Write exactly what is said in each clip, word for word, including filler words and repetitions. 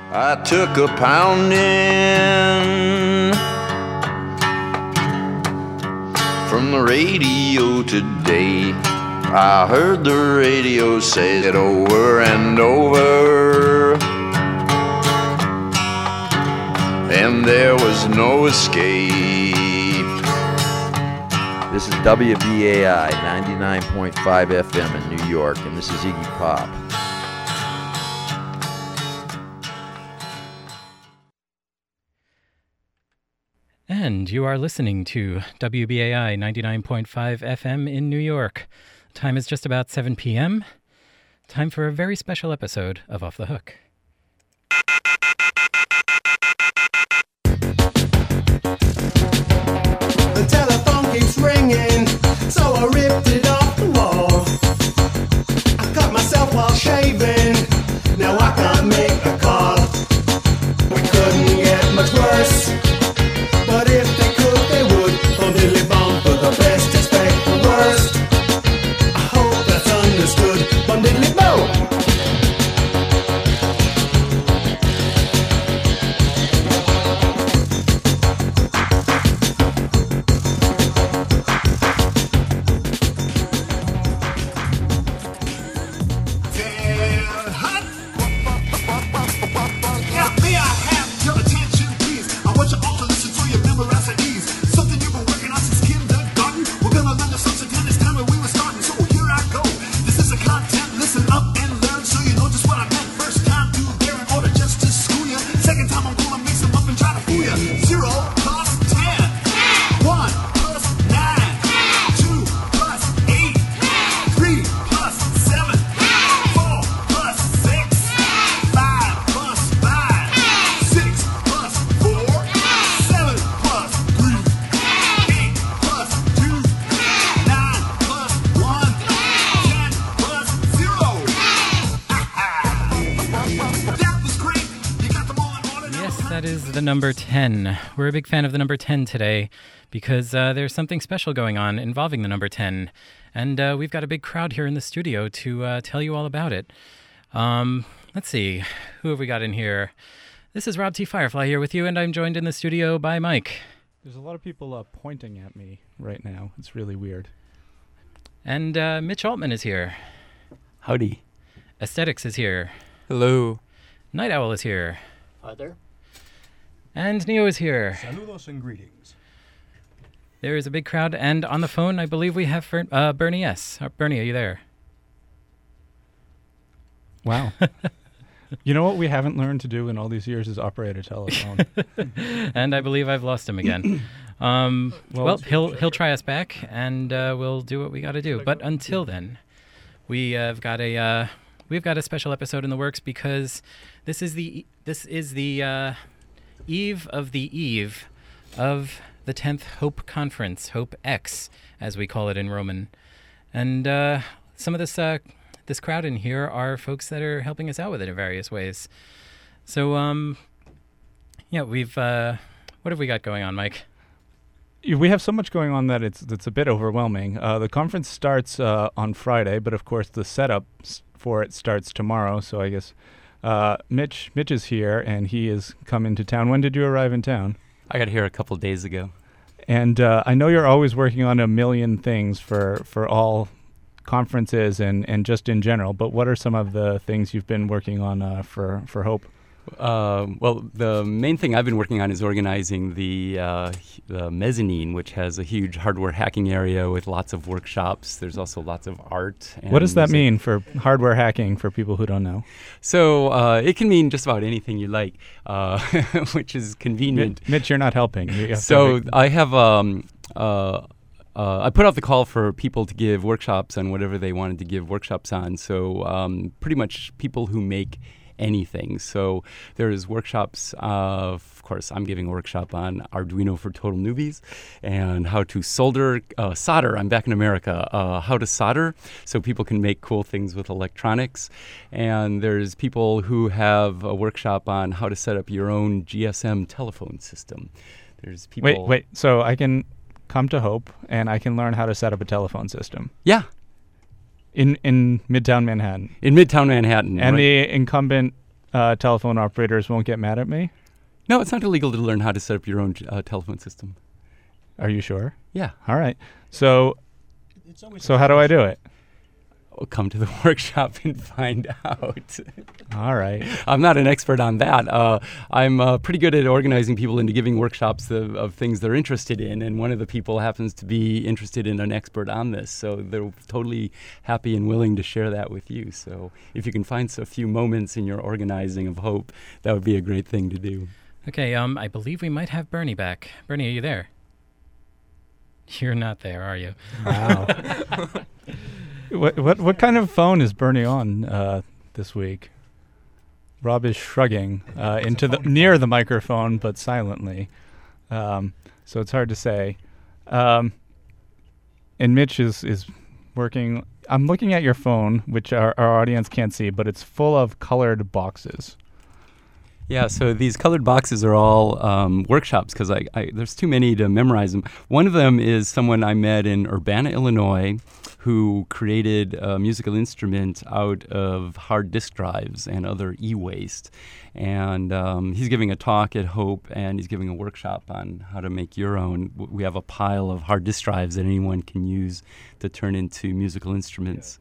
I took a pounding from the radio today. I heard the radio say it over and over, and there was no escape. This is W B A I ninety-nine point five F M in New York, and this is Iggy Pop. And you are listening to W B A I ninety-nine point five F M in New York. Time is just about seven p.m. Time for a very special episode of Off the Hook. The telephone keeps ringing, so I ripped it off the wall. I cut myself while shaving, now I can't make a call. We couldn't get much worse, but if they could, they would. Bum diddly bum, for the best, expect the worst. I hope that's understood. Bum diddly bum. Number ten. We're a big fan of the number ten today because uh, there's something special going on involving the number ten. And uh, we've got a big crowd here in the studio to uh, tell you all about it. Um, let's see. Who have we got in here? This is Rob T. Firefly here with you, and I'm joined in the studio by Mike. There's a lot of people uh, pointing at me right now. It's really weird. And uh, Mitch Altman is here. Howdy. Aesthetics is here. Hello. Night Owl is here. Hi there. And Neo is here. Saludos and greetings. There is a big crowd, and on the phone, I believe we have Fer- uh, Bernie S. Uh, Bernie, are you there? Wow. You know what we haven't learned to do in all these years is operate a telephone. And I believe I've lost him again. um, well, well he'll he'll try us back, and uh, we'll do what we got to do. But until then, we have got a uh, we've got a special episode in the works because this is the this is the. Uh, eve of the eve of the tenth Hope Conference, Hope X, as we call it in Roman. And uh, some of this uh, this crowd in here are folks that are helping us out with it in various ways. So, um, yeah, we've... Uh, what have we got going on, Mike? We have so much going on that it's it's a bit overwhelming. Uh, the conference starts uh, on Friday, but of course the setup for it starts tomorrow, so I guess... Uh, Mitch, Mitch is here, and he has come into town. When did you arrive in town? I got here a couple days ago. And uh, I know you're always working on a million things for, for all conferences and, and just in general, but what are some of the things you've been working on uh, for, for Hope? Uh, well, the main thing I've been working on is organizing the, uh, the mezzanine, which has a huge hardware hacking area with lots of workshops. There's also lots of art. And what does that music. mean for hardware hacking for people who don't know? So uh, it can mean just about anything you like, uh, which is convenient. Mitch, Mitch, you're not helping. You have so to I have... Um, uh, Uh, I put out the call for people to give workshops on whatever they wanted to give workshops on. So um, pretty much people who make anything. So there's workshops, uh, of course, I'm giving a workshop on Arduino for total newbies and how to solder, uh, solder, I'm back in America, uh, how to solder so people can make cool things with electronics. And there's people who have a workshop on how to set up your own G S M telephone system. There's people... Wait, wait, so I can come to Hope and I can learn how to set up a telephone system? Yeah. In in Midtown Manhattan. In Midtown Manhattan. And right. the incumbent uh, telephone operators won't get mad at me? No, it's not illegal to learn how to set up your own uh, telephone system. Are you sure? Yeah. All right. So, It's always so how do I do it? Well, come to the workshop and find out. All right. I'm not an expert on that. Uh, I'm uh, pretty good at organizing people into giving workshops of, of things they're interested in, and one of the people happens to be interested in an expert on this, so they're totally happy and willing to share that with you. So if you can find a few moments in your organizing of hope, that would be a great thing to do. Okay, um, I believe we might have Bernie back. Bernie, are you there? You're not there, are you? Wow. What what what kind of phone is Bernie on uh, this week? Rob is shrugging uh, into the near the microphone, but silently. Um, so it's hard to say. Um, and Mitch is is working. I'm looking at your phone, which our, our audience can't see, but it's full of colored boxes. Yeah, so these colored boxes are all um, workshops because I, I, there's too many to memorize them. One of them is someone I met in Urbana, Illinois, who created a musical instrument out of hard disk drives and other e-waste. And um, he's giving a talk at Hope, and he's giving a workshop on how to make your own. W- We have a pile of hard disk drives that anyone can use to turn into musical instruments.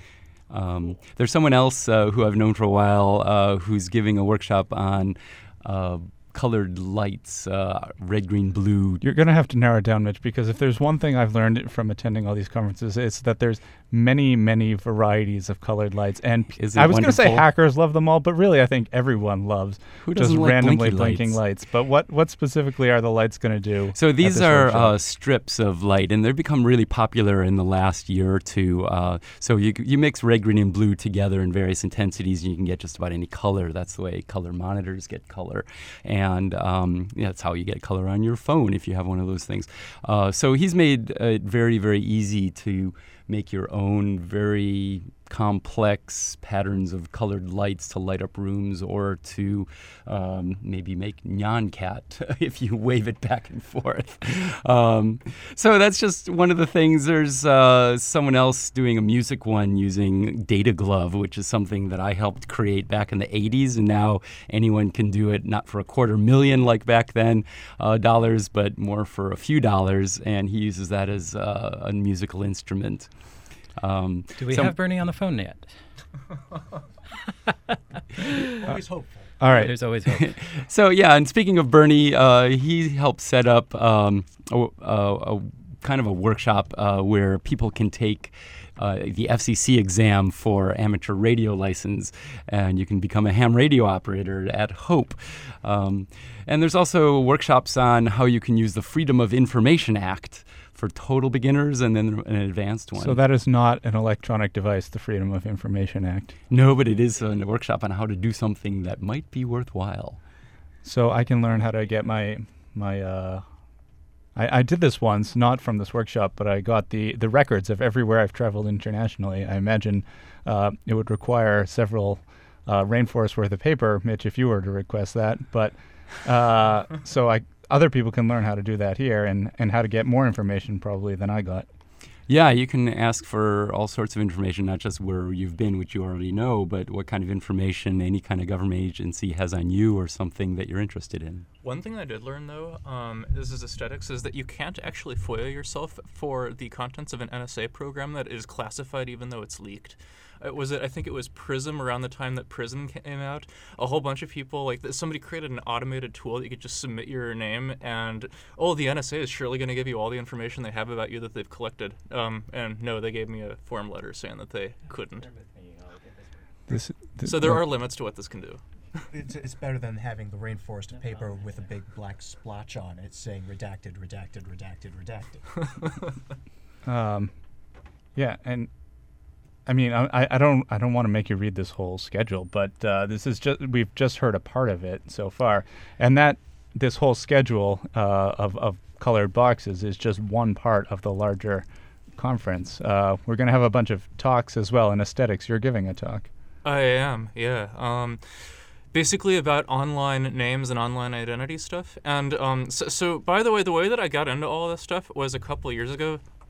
Um, there's someone else uh, who I've known for a while uh, who's giving a workshop on uh, colored lights, uh, red, green, blue. You're going to have to narrow it down, Mitch, because if there's one thing I've learned from attending all these conferences, it's that there's many, many varieties of colored lights. And p- Isn't I it was going to say wonderful? hackers love them all, but really I think everyone loves Who just doesn't like randomly blinky blinking lights? lights. But what, what specifically are the lights going to do? So at these this are workshop? uh, strips of light, and they've become really popular in the last year or two. Uh, so you you mix red, green, and blue together in various intensities, and you can get just about any color. That's the way color monitors get color, and um, yeah, that's how you get color on your phone if you have one of those things. Uh, so he's made it very, very easy to make your own very complex patterns of colored lights to light up rooms, or to um, maybe make Nyan Cat if you wave it back and forth. Um, so that's just one of the things. There's uh, someone else doing a music one using Data Glove, which is something that I helped create back in the eighties, and now anyone can do it, not for a quarter million like back then uh, dollars, but more for a few dollars, and he uses that as uh, a musical instrument. Um, Do we some- have Bernie on the phone yet? Always hopeful. All right. There's always hope. So yeah, and speaking of Bernie, uh, he helped set up um, a, a, a kind of a workshop uh, where people can take uh, the F C C exam for amateur radio license, and you can become a ham radio operator at Hope. Um, and there's also workshops on how you can use the Freedom of Information Act for total beginners, and then an advanced one. So that is not an electronic device, the Freedom of Information Act. No, but it is a workshop on how to do something that might be worthwhile. So I can learn how to get my my. Uh, I, I did this once, not from this workshop, but I got the the records of everywhere I've traveled internationally. I imagine uh, it would require several uh, rainforests worth of paper, Mitch, if you were to request that. But uh, so I other people can learn how to do that here, and and how to get more information probably than I got. Yeah, you can ask for all sorts of information, not just where you've been, which you already know, but what kind of information any kind of government agency has on you or something that you're interested in. One thing I did learn, though, um, this is aesthetics, is that you can't actually FOIA yourself for the contents of an N S A program that is classified even though it's leaked. It was it, I think it was Prism around the time that Prism came out. A whole bunch of people, like th- somebody created an automated tool that you could just submit your name, and oh, the N S A is surely going to give you all the information they have about you that they've collected. Um, and no, they gave me a form letter saying that they couldn't. This, th- So there well, are limits to what this can do. It's, it's better than having the rainforest of paper with a big black splotch on it saying redacted, redacted, redacted, redacted. Um, yeah, and I mean, I, I don't I don't want to make you read this whole schedule, but uh, this is just we've just heard a part of it so far, and that this whole schedule uh, of of colored boxes is just one part of the larger conference. Uh, we're going to have a bunch of talks as well in aesthetics. You're giving a talk. I am, yeah. Um, basically about online names and online identity stuff. And um, so, so, by the way, the way that I got into all this stuff was a couple of years ago.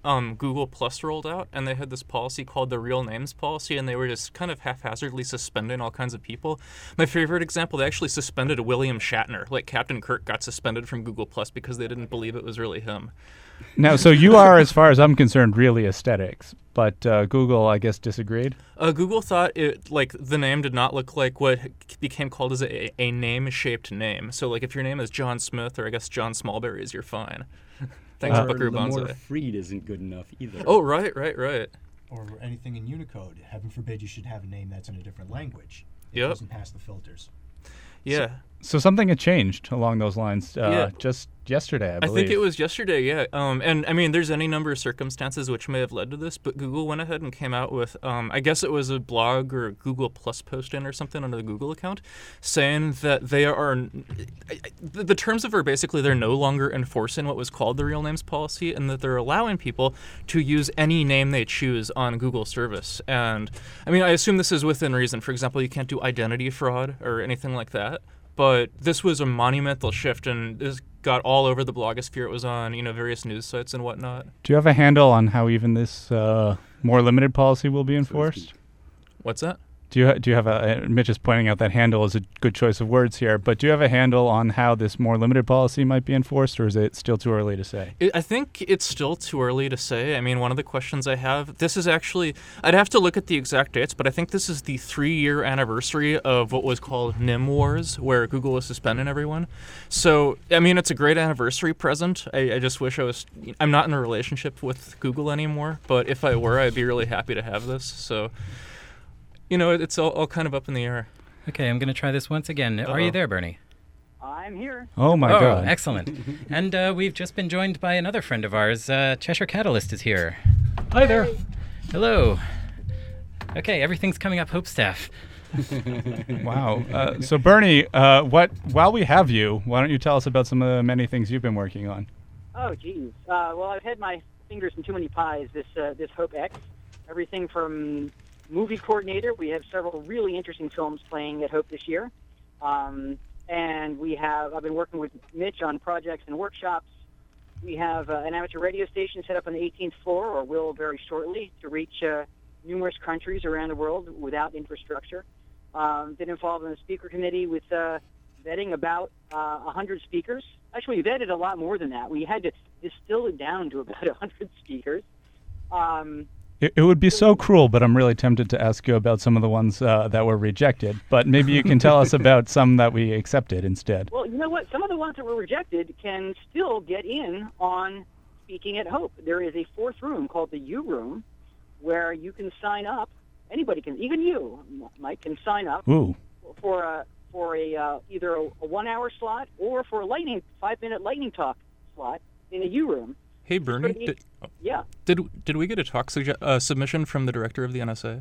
um, Google Plus rolled out, and they had this policy called the Real Names Policy, and they were just kind of haphazardly suspending all kinds of people. My favorite example, they actually suspended William Shatner. Like, Captain Kirk got suspended from Google Plus because they didn't believe it was really him. Now, so you are, as far as I'm concerned, really aesthetics, but uh, Google, I guess, disagreed? Uh, Google thought it, like, the name did not look like what became called as a, a name-shaped name. So, like, if your name is John Smith, or I guess John Smallberries, you're fine. Thanks, Or Buckaroo Lamore Banzai. Freed isn't good enough either. Oh, right, right, right. Or anything in Unicode. Heaven forbid you should have a name that's in a different language. It Yep. doesn't pass the filters. Yeah. So something had changed along those lines uh, Yeah. just yesterday, I I believe. think it was yesterday, yeah. Um, and I mean, there's any number of circumstances which may have led to this, but Google went ahead and came out with, um, I guess it was a blog or a Google Plus posting or something under the Google account, saying that they are, the, the terms of it are basically they're no longer enforcing what was called the Real Names Policy, and that they're allowing people to use any name they choose on Google service. And I mean, I assume this is within reason. For example, you can't do identity fraud or anything like that. But this was a monumental shift, and this got all over the blogosphere. It was on, you know, various news sites and whatnot. Do you have a handle on how even this uh, more limited policy will be enforced? What's that? Do you ha- do you have a? Uh, Mitch is pointing out that handle is a good choice of words here, but do you have a handle on how this more limited policy might be enforced, or is it still too early to say? It, I think it's still too early to say. I mean, one of the questions I have, this is actually, I'd have to look at the exact dates, but I think this is the three-year anniversary of what was called N I M Wars, where Google was suspending everyone. So, I mean, it's a great anniversary present. I, I just wish I was, I'm not in a relationship with Google anymore, but if I were, I'd be really happy to have this. So, you know, it's all, all kind of up in the air. Okay, I'm going to try this once again. Are Uh-oh. you there, Bernie? I'm here. Oh my oh, God! excellent. And uh, we've just been joined by another friend of ours. Uh, Cheshire Catalyst is here. Hi there. Hello. Okay, everything's coming up Hope staff. Wow. Uh, so Bernie, uh, what? While we have you, why don't you tell us about some of the many things you've been working on? Oh, geez. Uh, well, I've had my fingers in too many pies this uh, this Hope X. Everything from movie coordinator. We have several really interesting films playing at Hope this year. Um, and we have, I've been working with Mitch on projects and workshops. We have uh, an amateur radio station set up on the eighteenth floor, or will very shortly, to reach uh, numerous countries around the world without infrastructure. Um, been involved in the speaker committee with uh, vetting about uh, one hundred speakers. Actually, we vetted a lot more than that. We had to distill it down to about one hundred speakers. Um, It, it would be so cruel, but I'm really tempted to ask you about some of the ones uh, that were rejected. But maybe you can tell us about some that we accepted instead. Well, you know what? Some of the ones that were rejected can still get in on Speaking at Hope. There is a fourth room called the U Room, where you can sign up. Anybody can, even you, Mike, can sign up Ooh. for a for a uh, either a, a one-hour slot or for a lightning five-minute lightning talk slot in the U Room. Hey, Bernie, Pretty- did, Yeah. did, did we get a talk sugge- uh, submission from the director of the N S A?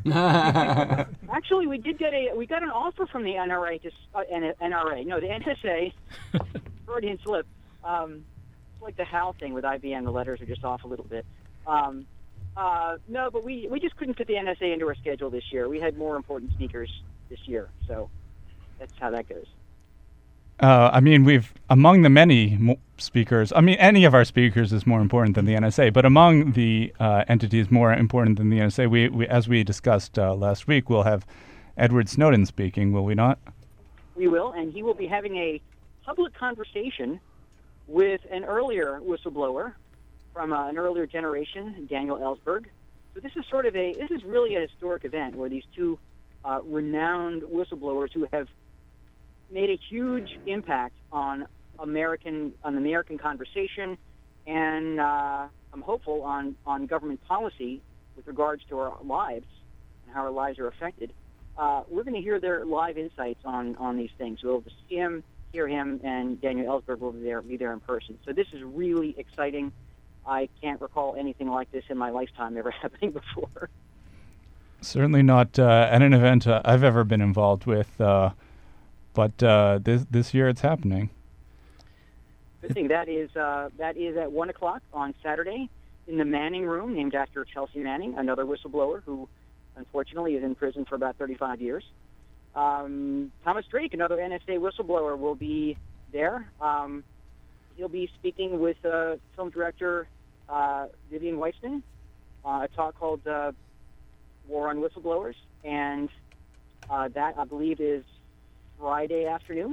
Actually, we did get a we got an offer from the N R A to s- uh, N- NRA. No, the N S A. Freudian slip. Um, it's like the HAL thing with I B M. The letters are just off a little bit. Um, uh, no, but we we just couldn't fit the N S A into our schedule this year. We had more important speakers this year, so that's how that goes. Uh, I mean, we've, among the many mo- speakers, I mean, any of our speakers is more important than the N S A, but among the uh, entities more important than the N S A, we, we as we discussed uh, last week, we'll have Edward Snowden speaking, will we not? We will, and he will be having a public conversation with an earlier whistleblower from uh, an earlier generation, Daniel Ellsberg. So this is sort of a, this is really a historic event where these two uh, renowned whistleblowers who have made a huge impact on American, on the American conversation, and uh, I'm hopeful on, on government policy with regards to our lives and how our lives are affected. Uh, we're going to hear their live insights on, on these things. We'll just see him, hear him, and Daniel Ellsberg will be there, be there in person. So this is really exciting. I can't recall anything like this in my lifetime ever happening before. Certainly not uh, at an event uh, I've ever been involved with, uh, but uh, this this year it's happening. Good thing that is uh, that is at one o'clock on Saturday in the Manning Room, named after Chelsea Manning, another whistleblower who unfortunately is in prison for about thirty-five years. Um, Thomas Drake, another N S A whistleblower, will be there. Um, he'll be speaking with uh, film director uh, Vivian Weissman, uh, a talk called uh, War on Whistleblowers, and uh, that, I believe, is Friday afternoon.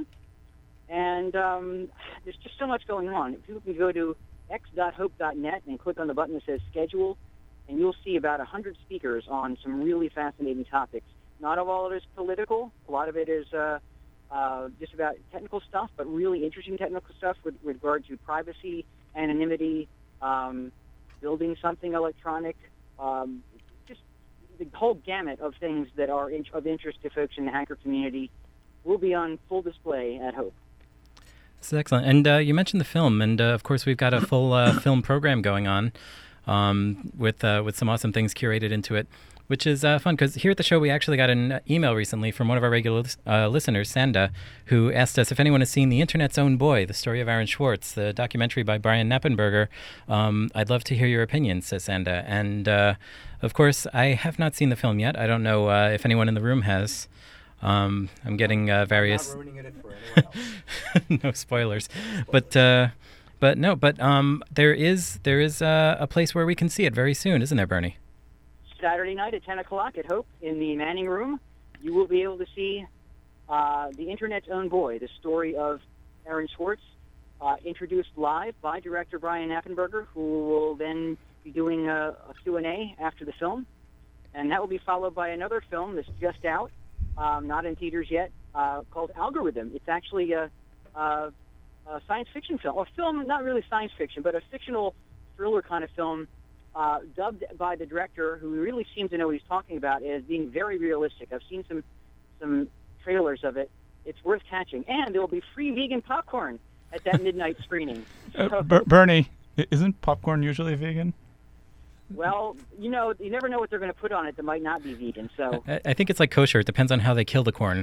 And um, there's just so much going on. People can go to x dot hope dot net and click on the button that says Schedule, and you'll see about one hundred speakers on some really fascinating topics. Not all of it is political. A lot of it is uh, uh, just about technical stuff, but really interesting technical stuff with, with regard to privacy, anonymity, um, building something electronic, um, just the whole gamut of things that are in, of interest to folks in the hacker community will be on full display at Hope. This is excellent. And uh, you mentioned the film, and uh, of course we've got a full uh, film program going on um, with uh, with some awesome things curated into it, which is uh, fun because here at the show we actually got an email recently from one of our regular uh, listeners, Sanda, who asked us if anyone has seen The Internet's Own Boy, the story of Aaron Swartz, the documentary by Brian Knappenberger. Um, I'd love to hear your opinion, says Sanda. And uh, of course, I have not seen the film yet. I don't know uh, if anyone in the room has. Um, I'm getting uh, various. I'm not ruining it for anyone else. No spoilers, but uh, but no, but um, there is there is uh, a place where we can see it very soon, isn't there, Bernie? Saturday night at ten o'clock at Hope in the Manning Room, you will be able to see uh, The Internet's Own Boy, the story of Aaron Swartz, uh, introduced live by director Brian Knappenberger, who will then be doing a, a Q and A after the film, and that will be followed by another film that's just out. Um, not in theaters yet, uh, called Algorithm. It's actually a, a, a science fiction film, a film, not really science fiction, but a fictional thriller kind of film, uh, dubbed by the director, who really seems to know what he's talking about, as being very realistic. I've seen some some trailers of it. It's worth catching. And there will be free vegan popcorn at that midnight screening. Uh, So, Ber- Bernie, i- isn't popcorn usually vegan? well, you know, you never know what they're going to put on it that might not be vegan. So I, I think it's like kosher. It depends on how they kill the corn.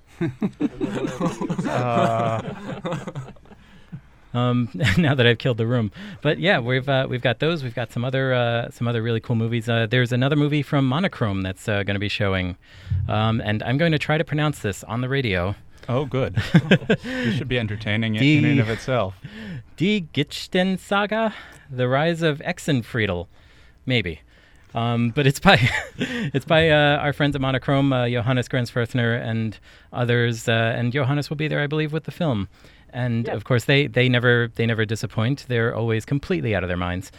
Uh, Um, now that I've killed the room, but yeah, we've uh, we've got those. We've got some other uh, some other really cool movies. Uh, there's another movie from Monochrome that's uh, going to be showing, um, and I'm going to try to pronounce this on the radio. oh, good. This should be entertaining in, Die- in and of itself. Die Gichten Saga, The Rise of Exenfriedel, maybe. Um, but it's by it's by uh, our friends at Monochrome, uh, Johannes Grensfurthner and others, uh, and Johannes will be there, I believe, with the film. And Yeah. of course, they, they never they never disappoint. They're always completely out of their minds.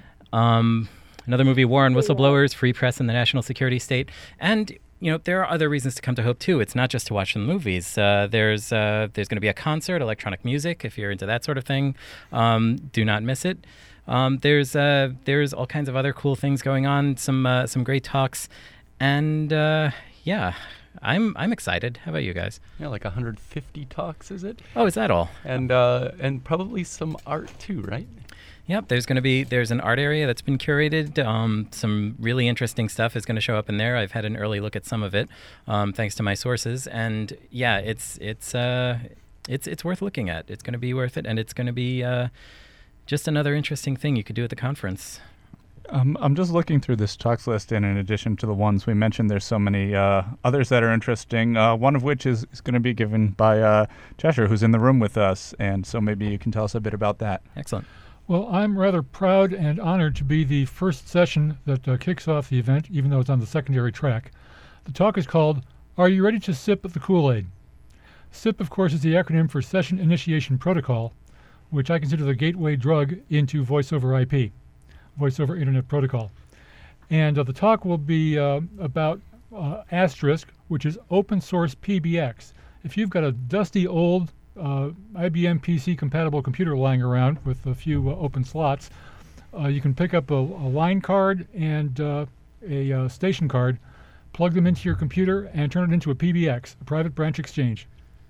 Um, another movie, War on Whistleblowers, Free Press and the National Security State, and you know there are other reasons to come to Hope too. It's not just to watch the movies. Uh, there's uh, there's going to be a concert, electronic music, if you're into that sort of thing. Um, do not miss it. Um, there's uh, there's all kinds of other cool things going on. Some uh, some great talks, and uh, yeah. I'm I'm excited. How about you guys? Yeah, like one hundred fifty talks, is it? Oh, is that all? And uh, and probably some art too, right? Yep. There's going to be there's an art area that's been curated. Um, some really interesting stuff is going to show up in there. I've had an early look at some of it, um, thanks to my sources. And yeah, it's it's uh, it's it's worth looking at. It's going to be worth it, and it's going to be uh, just another interesting thing you could do at the conference. Um, I'm just looking through this talks list, and in addition to the ones we mentioned, there's so many uh, others that are interesting, uh, one of which is, is going to be given by uh, Cheshire, who's in the room with us, and so maybe you can tell us a bit about that. Excellent. Well, I'm rather proud and honored to be the first session that uh, kicks off the event, even though it's on the secondary track. The talk is called, Are You Ready to Sip the Kool-Aid? SIP, of course, is the acronym for Session Initiation Protocol, which I consider the gateway drug into Voice over I P. Voice over Internet Protocol. And uh, the talk will be uh, about uh, Asterisk, which is open source P B X. If you've got a dusty old uh, I B M P C compatible computer lying around with a few uh, open slots, uh, you can pick up a, a line card and uh, a uh, station card, plug them into your computer, and turn it into a P B X, a private branch exchange.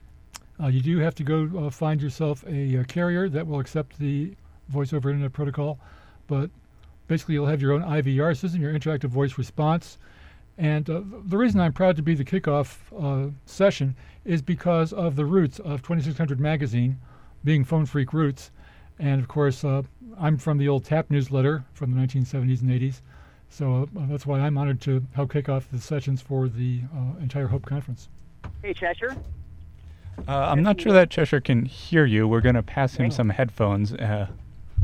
Uh, you do have to go uh, find yourself a, a carrier that will accept the Voice over Internet Protocol, but basically, you'll have your own I V R system, your interactive voice response. And uh, the reason I'm proud to be the kickoff uh, session is because of the roots of twenty-six hundred Magazine, being Phone Freak roots. And of course, uh, I'm from the old TAP newsletter from the nineteen seventies and eighties. So uh, that's why I'm honored to help kick off the sessions for the uh, entire Hope Conference. hey, Cheshire. Uh, I'm not sure that Cheshire can hear you. We're going to pass him Hang on. some headphones. Uh, Okay,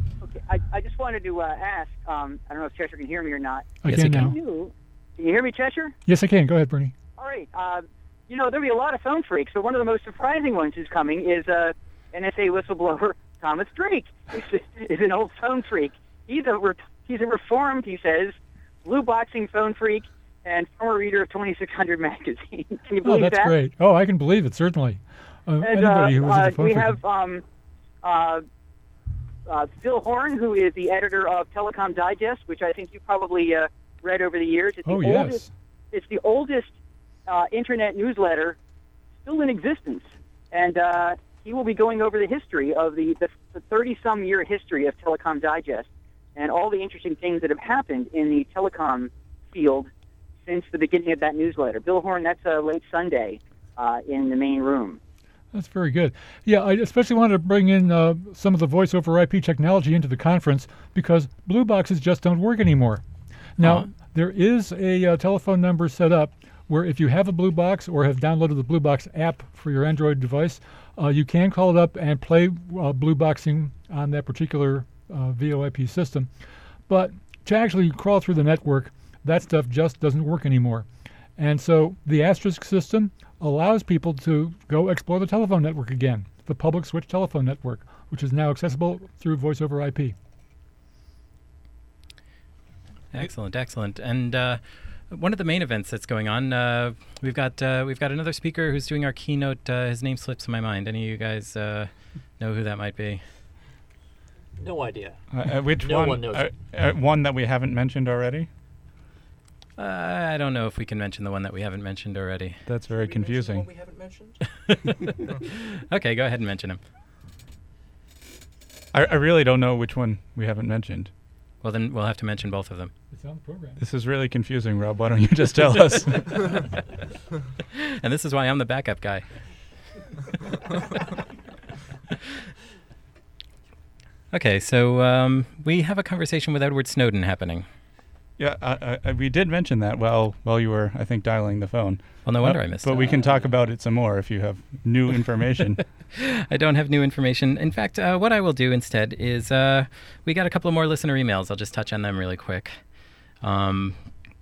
I, I just wanted to uh, ask. Um, I don't know if Cheshire can hear me or not. I Yes, can you now. Can you, can you hear me, Cheshire? Yes, I can. Go ahead, Bernie. All right. Uh, you know, there'll be a lot of phone freaks, but one of the most surprising ones who's coming is uh, N S A whistleblower Thomas Drake. He's, is an old phone freak. He's a re- he's a reformed, he says, blue boxing phone freak and former reader of twenty-six hundred magazine. Can you Oh, believe that's that? great. Oh, I can believe it, certainly. Uh, And, anybody who uh, was uh, a phone we freak. have um, uh, uh, Phil Horn, who is the editor of Telecom Digest, which I think you probably uh, read over the years. It's the Oh, yes. oldest, it's the oldest uh, internet newsletter still in existence, and uh, he will be going over the history of the the thirty-some year history of Telecom Digest and all the interesting things that have happened in the telecom field since the beginning of that newsletter. Bill Horn, that's uh, late Sunday uh, in the main room. That's very good. Yeah, I especially wanted to bring in uh, some of the voice over I P technology into the conference because blue boxes just don't work anymore. Now, Uh-huh. there is a uh, telephone number set up where if you have a blue box or have downloaded the blue box app for your Android device, uh, you can call it up and play uh, blue boxing on that particular uh, V O I P system. But to actually crawl through the network, that stuff just doesn't work anymore. And so the Asterisk system allows people to go explore the telephone network again, the public switch telephone network, which is now accessible through voice over I P. Excellent, excellent. And uh, one of the main events that's going on, uh, we've got uh, we've got another speaker who's doing our keynote. Uh, his name slips my mind. Any of you guys uh, know who that might be? No idea. Uh, uh, which No one? one knows uh, uh, one that we haven't mentioned already? Uh, I don't know if we can mention the one that we haven't mentioned already. That's very Did we mention the confusing. one we haven't mentioned? Okay, go ahead and mention him. I, I really don't know which one we haven't mentioned. Well, then we'll have to mention both of them. It's on the program. This is really confusing, Rob. Why don't you just tell us? And this is why I'm the backup guy. Okay, so um, we have a conversation with Edward Snowden happening. Yeah, I, I, we did mention that while while you were, I think, dialing the phone. Well, no wonder Uh, I missed But it. we can talk about it some more if you have new information. I don't have new information. In fact, uh, what I will do instead is uh, we got a couple of more listener emails. I'll just touch on them really quick. Um,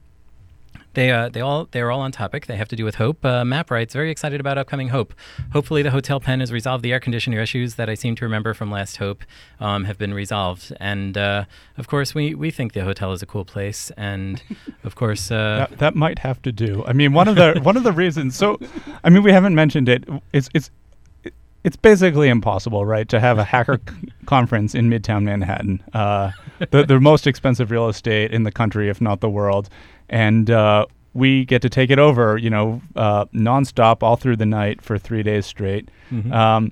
they uh, they all they're all on topic. They have to do with Hope. Uh, Map writes, very excited about upcoming Hope. Hopefully, the hotel pen has resolved the air conditioner issues that I seem to remember from last Hope um, have been resolved. And uh, of course, we, we think the hotel is a cool place. And of course, uh, that, that might have to do. I mean, one of the one of the reasons. So, I mean, we haven't mentioned it. It's it's it's basically impossible, right, to have a hacker c- conference in Midtown Manhattan, uh, the the most expensive real estate in the country, if not the world, and uh, we get to take it over, you know, uh, nonstop all through the night for three days straight. Mhm. Um,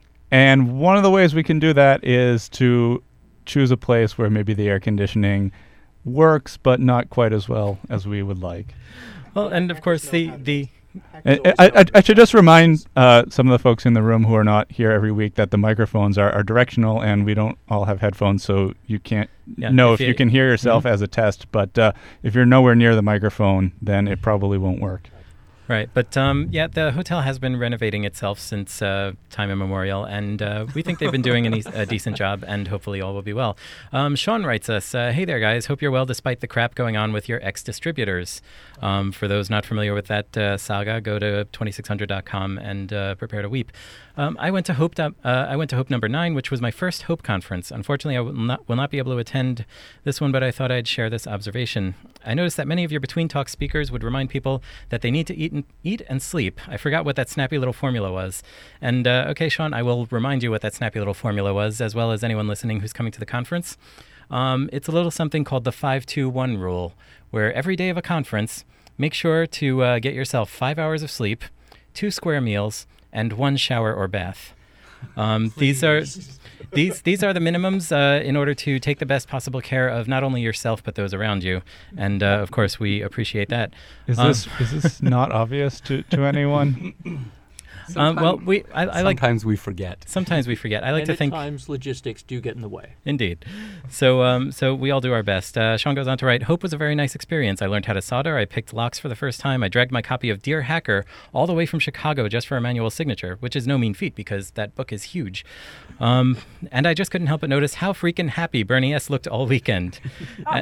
and one of the ways we can do that is to choose a place where maybe the air conditioning works, but not quite as well as we would like. well, and of course, the the I, I, I- I should just remind uh, some of the folks in the room who are not here every week that the microphones are, are directional and we don't all have headphones, so you can't Yeah, know if if you you- can hear yourself as a test. But uh, if you're nowhere near the microphone, then it probably won't work. Right, but um, yeah, the hotel has been renovating itself since uh, time immemorial, and uh, we think they've been doing a, a decent job, and hopefully all will be well. Um, Sean writes us, uh, hey there guys, hope you're well despite the crap going on with your ex-distributors. Um, for those not familiar with that uh, saga, go to twenty-six hundred dot com and uh, prepare to weep. Um, I went to Hope. Uh, I went to Hope number nine, which was my first Hope conference. Unfortunately, I will not, will not be able to attend this one, but I thought I'd share this observation. I noticed that many of your between talk speakers would remind people that they need to eat and eat and sleep. I forgot what that snappy little formula was. And uh, okay, Sean, I will remind you what that snappy little formula was, as well as anyone listening who's coming to the conference. Um, it's a little something called the five two one rule, where every day of a conference, make sure to uh, get yourself five hours of sleep, two square meals, and one shower or bath. Um, these are these these are the minimums uh, in order to take the best possible care of not only yourself but those around you. And uh, of course, we appreciate that. Is Um, this is this not obvious to, to anyone? Um, well, we I, I like Sometimes we forget. sometimes we forget. I like and to at think times logistics do get in the way. Indeed. So um, so we all do our best. Uh, Sean goes on to write, Hope was a very nice experience. I learned how to solder. I picked locks for the first time. I dragged my copy of Dear Hacker all the way from Chicago just for a manual signature, which is no mean feat because that book is huge. Um, and I just couldn't help but notice how freaking happy Bernie S. looked all weekend. I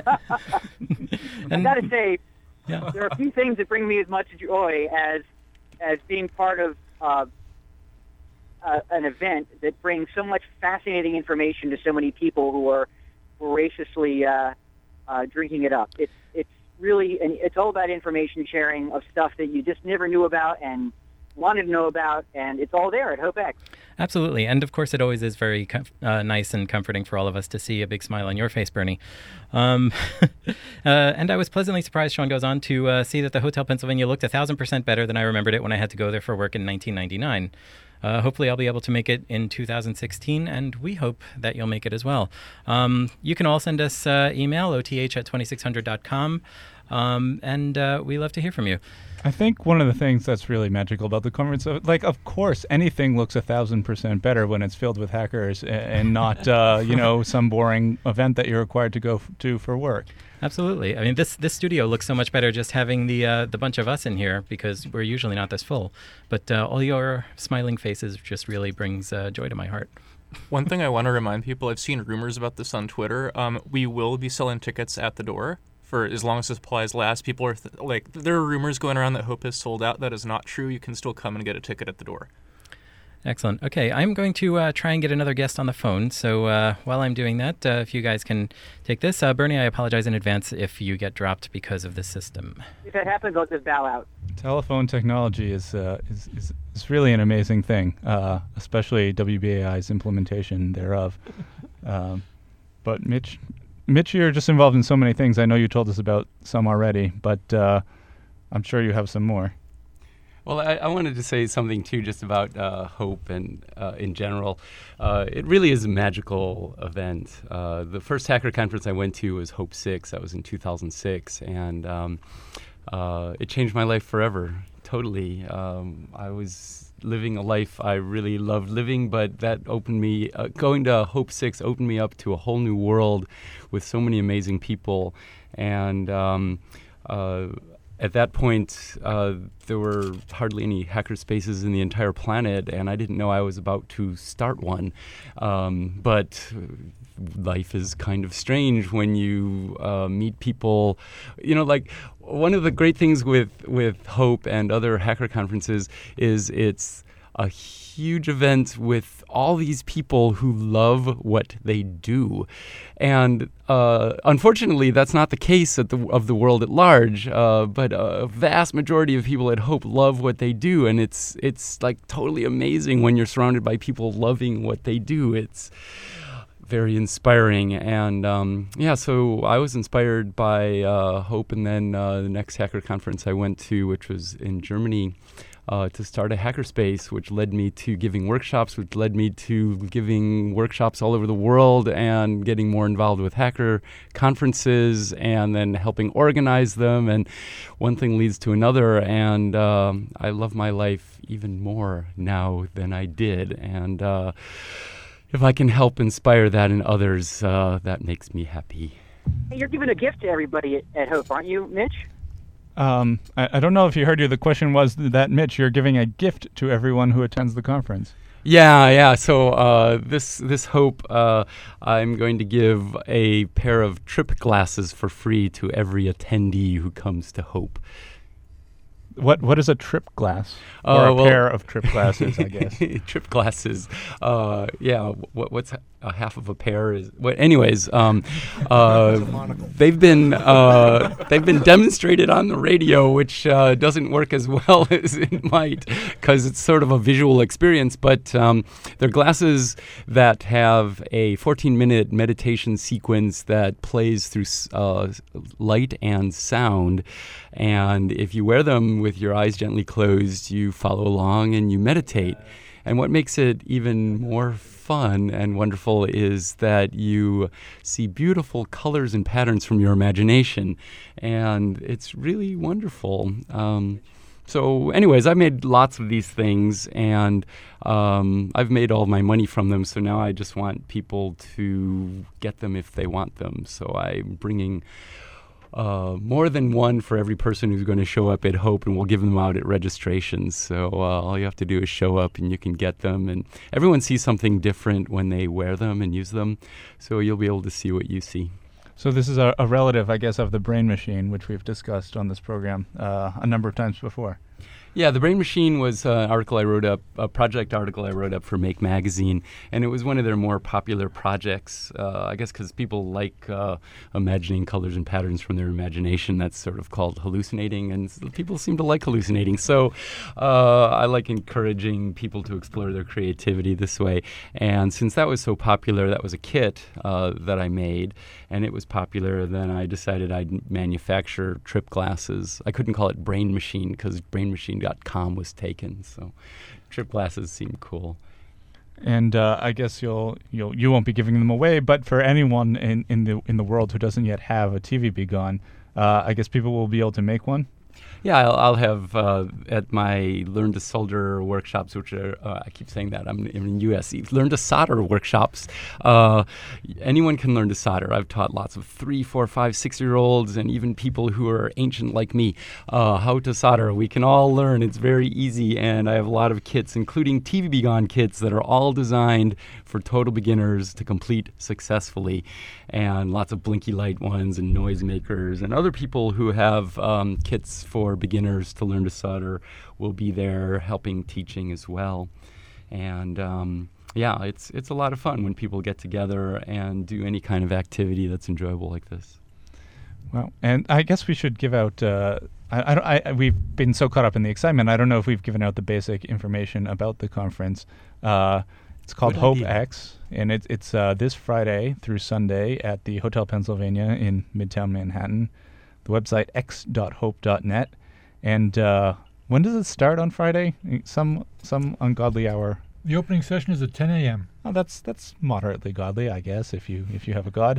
and, gotta say, yeah. there are a few things that bring me as much joy as as being part of uh, uh, an event that brings so much fascinating information to so many people who are voraciously uh, uh, drinking it up. It's it's really and it's all about information sharing of stuff that you just never knew about and wanted to know about, and it's all there at HopeX. Absolutely. And of course, it always is very com- uh, nice and comforting for all of us to see a big smile on your face, Bernie. Um, uh, and I was pleasantly surprised, Sean goes on, to uh, see that the Hotel Pennsylvania looked a thousand percent better than I remembered it when I had to go there for work in nineteen ninety-nine. Uh, hopefully, I'll be able to make it in two thousand sixteen, and we hope that you'll make it as well. Um, you can all send us uh, email, O T H at twenty-six hundred dot com, um, and uh, we love to hear from you. I think one of the things that's really magical about the conference, uh, like, of course, anything looks a thousand percent better when it's filled with hackers and, and not, uh, you know, some boring event that you're required to go f- to for work. Absolutely. I mean, this this studio looks so much better just having the uh, the bunch of us in here because we're usually not this full. But uh, all your smiling faces just really brings uh, joy to my heart. One thing I want to remind people, I've seen rumors about this on Twitter. Um, we will be selling tickets at the door for as long as the supplies last. People are th- like, there are rumors going around that Hope is sold out. That is not true. You can still come and get a ticket at the door. Excellent. Okay, I'm going to uh, try and get another guest on the phone. So uh, while I'm doing that, uh, if you guys can take this. Uh, Bernie, I apologize in advance if you get dropped because of this system. If that happens, I'll just bow out. Telephone technology is uh, is, is is really an amazing thing, uh, especially W B A I's implementation thereof. um, but Mitch, Mitch, you're just involved in so many things. I know you told us about some already, but uh, I'm sure you have some more. Well, I, I wanted to say something, too, just about uh, Hope and uh, in general. Uh, it really is a magical event. Uh, the first hacker conference I went to was Hope six. That was in two thousand six, and um, uh, it changed my life forever, totally. Um, I was living a life I really loved living, but that opened me, uh, going to Hope six opened me up to a whole new world with so many amazing people. And um, uh, at that point, uh, there were hardly any hacker spaces in the entire planet, and I didn't know I was about to start one. Um, but life is kind of strange when you uh, meet people. You know, like, one of the great things with, with Hope and other hacker conferences is it's a huge event with all these people who love what they do. And uh, unfortunately, that's not the case at the, of the world at large, uh, but a vast majority of people at Hope love what they do, and it's it's like totally amazing when you're surrounded by people loving what they do. It's very inspiring. And um, yeah, so I was inspired by uh, Hope, and then uh, the next hacker conference I went to, which was in Germany, Uh, to start a hackerspace, which led me to giving workshops, which led me to giving workshops all over the world and getting more involved with hacker conferences and then helping organize them. And one thing leads to another. And um, I love my life even more now than I did. And uh, if I can help inspire that in others, uh, that makes me happy. Hey, you're giving a gift to everybody at, at Hope, aren't you, Mitch? Um, I, I don't know if you heard you. The question was that, Mitch, you're giving a gift to everyone who attends the conference. Yeah, yeah. So uh, this this Hope, uh, I'm going to give a pair of trip glasses for free to every attendee who comes to Hope. What what is a trip glass? Uh, or a well, pair of trip glasses, I guess. Trip glasses. Uh, yeah. What, what's a half of a pair is? What? Anyways, um, uh, they've been uh, they've been demonstrated on the radio, which uh, doesn't work as well as it might because it's sort of a visual experience. But um, they're glasses that have a fourteen minute meditation sequence that plays through uh, light and sound. And if you wear them with your eyes gently closed, you follow along and you meditate. And what makes it even more fun and wonderful is that you see beautiful colors and patterns from your imagination. And it's really wonderful. Um, so anyways, I've made lots of these things, and um, I've made all my money from them, so now I just want people to get them if they want them. So I'm bringing uh, more than one for every person who's going to show up at Hope, and we'll give them out at registration. So uh, all you have to do is show up, and you can get them, and everyone sees something different when they wear them and use them, so you'll be able to see what you see. So this is a, a relative, I guess, of the Brain Machine, which we've discussed on this program uh, a number of times before. Yeah, the Brain Machine was uh, an article I wrote up, a project article I wrote up for Make Magazine, and it was one of their more popular projects, uh, I guess because people like uh, imagining colors and patterns from their imagination. That's sort of called hallucinating, and s- people seem to like hallucinating. So uh, I like encouraging people to explore their creativity this way. And since that was so popular, that was a kit uh, that I made, and it was popular, then I decided I'd manufacture trip glasses. I couldn't call it Brain Machine because brain machine dot com was taken, so trip glasses seem cool. And uh, I guess you'll you'll you won't be giving them away, but for anyone in, in the in the world who doesn't yet have a T V B Gone, uh, I guess people will be able to make one. Yeah, I'll, I'll have uh, at my Learn to Solder workshops, which are, uh, I keep saying that, I'm in U S C, Learn to Solder workshops. Uh, anyone can learn to solder. I've taught lots of three, four, five, six-year-olds and even people who are ancient like me uh, how to solder. We can all learn. It's very easy, and I have a lot of kits, including T V B Gone kits that are all designed for total beginners to complete successfully, and lots of blinky light ones and noisemakers, and other people who have um, kits for beginners to learn to solder will be there helping teaching as well. And um, yeah, it's it's a lot of fun when people get together and do any kind of activity that's enjoyable like this. Well, and I guess we should give out. Uh, I, I, don't- I, we've been so caught up in the excitement. I don't know if we've given out the basic information about the conference. Uh, it's called Good Hope idea. X, and it's it's uh, this Friday through Sunday at the Hotel Pennsylvania in Midtown Manhattan. The website x dot hope dot net. And uh, when does it start on Friday? Some some ungodly hour. The opening session is at ten a.m. Oh, that's that's moderately godly, I guess, if you if you have a god.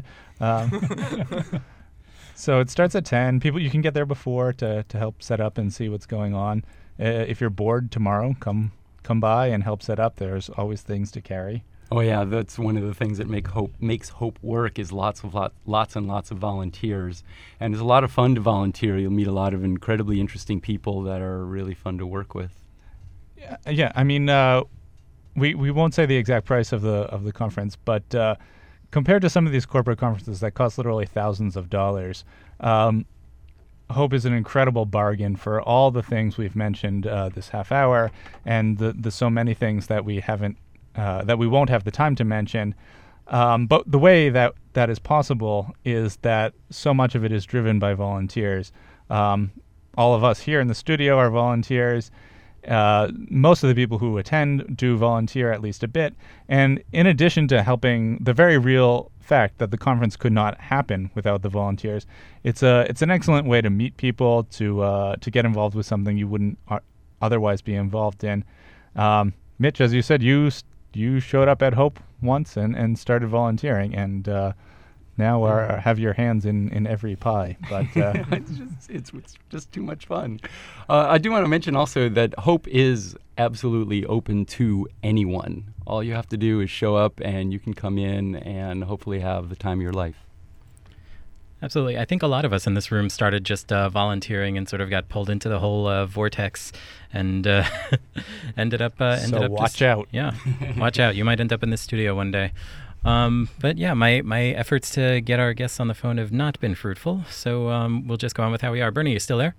Um, so it starts at ten. People, you can get there before to, to help set up and see what's going on. Uh, if you're bored tomorrow, come come by and help set up. There's always things to carry. Oh yeah, that's one of the things that make hope makes Hope work is lots of lot, lots and lots of volunteers, and it's a lot of fun to volunteer. You'll meet a lot of incredibly interesting people that are really fun to work with. Yeah, yeah. I mean, uh, we we won't say the exact price of the of the conference, but uh, compared to some of these corporate conferences that cost literally thousands of dollars, um, Hope is an incredible bargain for all the things we've mentioned uh, this half hour, and the the so many things that we haven't. Uh, that we won't have the time to mention. Um, but the way that that is possible is that so much of it is driven by volunteers. Um, all of us here in the studio are volunteers. Uh, most of the people who attend do volunteer at least a bit. And in addition to helping the very real fact that the conference could not happen without the volunteers, it's a it's an excellent way to meet people, to uh, to get involved with something you wouldn't o- otherwise be involved in. Um, Mitch, as you said, you st- you showed up at Hope once and, and started volunteering, and uh, now are, have your hands in, in every pie. But uh, it's, just, it's, it's just too much fun. Uh, I do want to mention also that Hope is absolutely open to anyone. All you have to do is show up, and you can come in and hopefully have the time of your life. Absolutely. I think a lot of us in this room started just uh, volunteering and sort of got pulled into the whole uh, vortex and uh, ended up uh, ended So up watch just- out. Yeah, watch out. You might end up in the studio one day. Um, but yeah, my, my efforts to get our guests on the phone have not been fruitful, so um, we'll just go on with how we are. Bernie, you still there?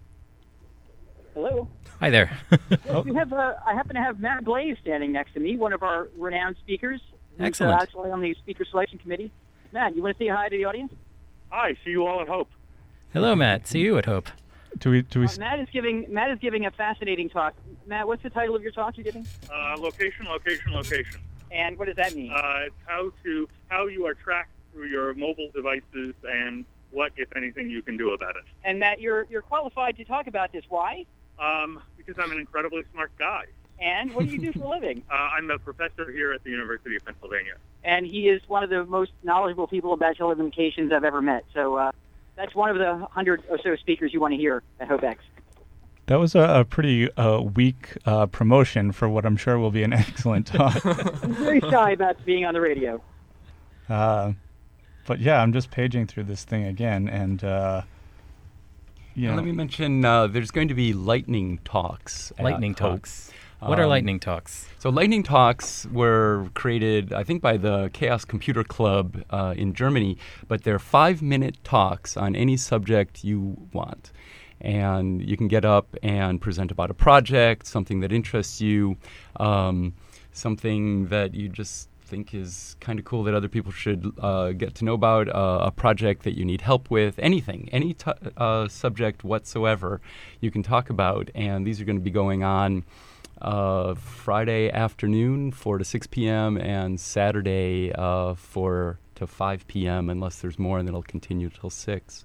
Hello. Hi there. We have. Uh, I happen to have Matt Blaze standing next to me, one of our renowned speakers. who's, uh, Excellent. actually on the speaker selection committee. Matt, you want to say hi to the audience? Hi, see you all at Hope. Hello, Matt. See you at Hope. do we do we Uh, Matt is giving. Matt is giving a fascinating talk. Matt, what's the title of your talk you're giving? Uh, location, location, location. And what does that mean? Uh, it's how to how you are tracked through your mobile devices and what, if anything, you can do about it. And Matt, you're you're qualified to talk about this. Why? Um, because I'm an incredibly smart guy. And what do you do for a living? Uh, I'm a professor here at the University of Pennsylvania. And he is one of the most knowledgeable people about telecommunications I've ever met. So uh, that's one of the hundred or so speakers you want to hear at HopeX. That was a, a pretty uh, weak uh, promotion for what I'm sure will be an excellent talk. I'm very shy about being on the radio. Uh, but yeah, I'm just paging through this thing again, and uh, you And know, let me mention uh, there's going to be lightning talks. at Lightning Hope. talks. What are Um, lightning talks? So lightning talks were created, I think, by the Chaos Computer Club uh, in Germany, but they're five-minute talks on any subject you want. And you can get up and present about a project, something that interests you, um, something that you just think is kind of cool that other people should uh, get to know about, uh, a project that you need help with, anything, any t- uh, subject whatsoever you can talk about. And these are going to be going on uh, Friday afternoon, four to six p.m., and Saturday, uh, four to five p.m., unless there's more, and then it'll continue till six.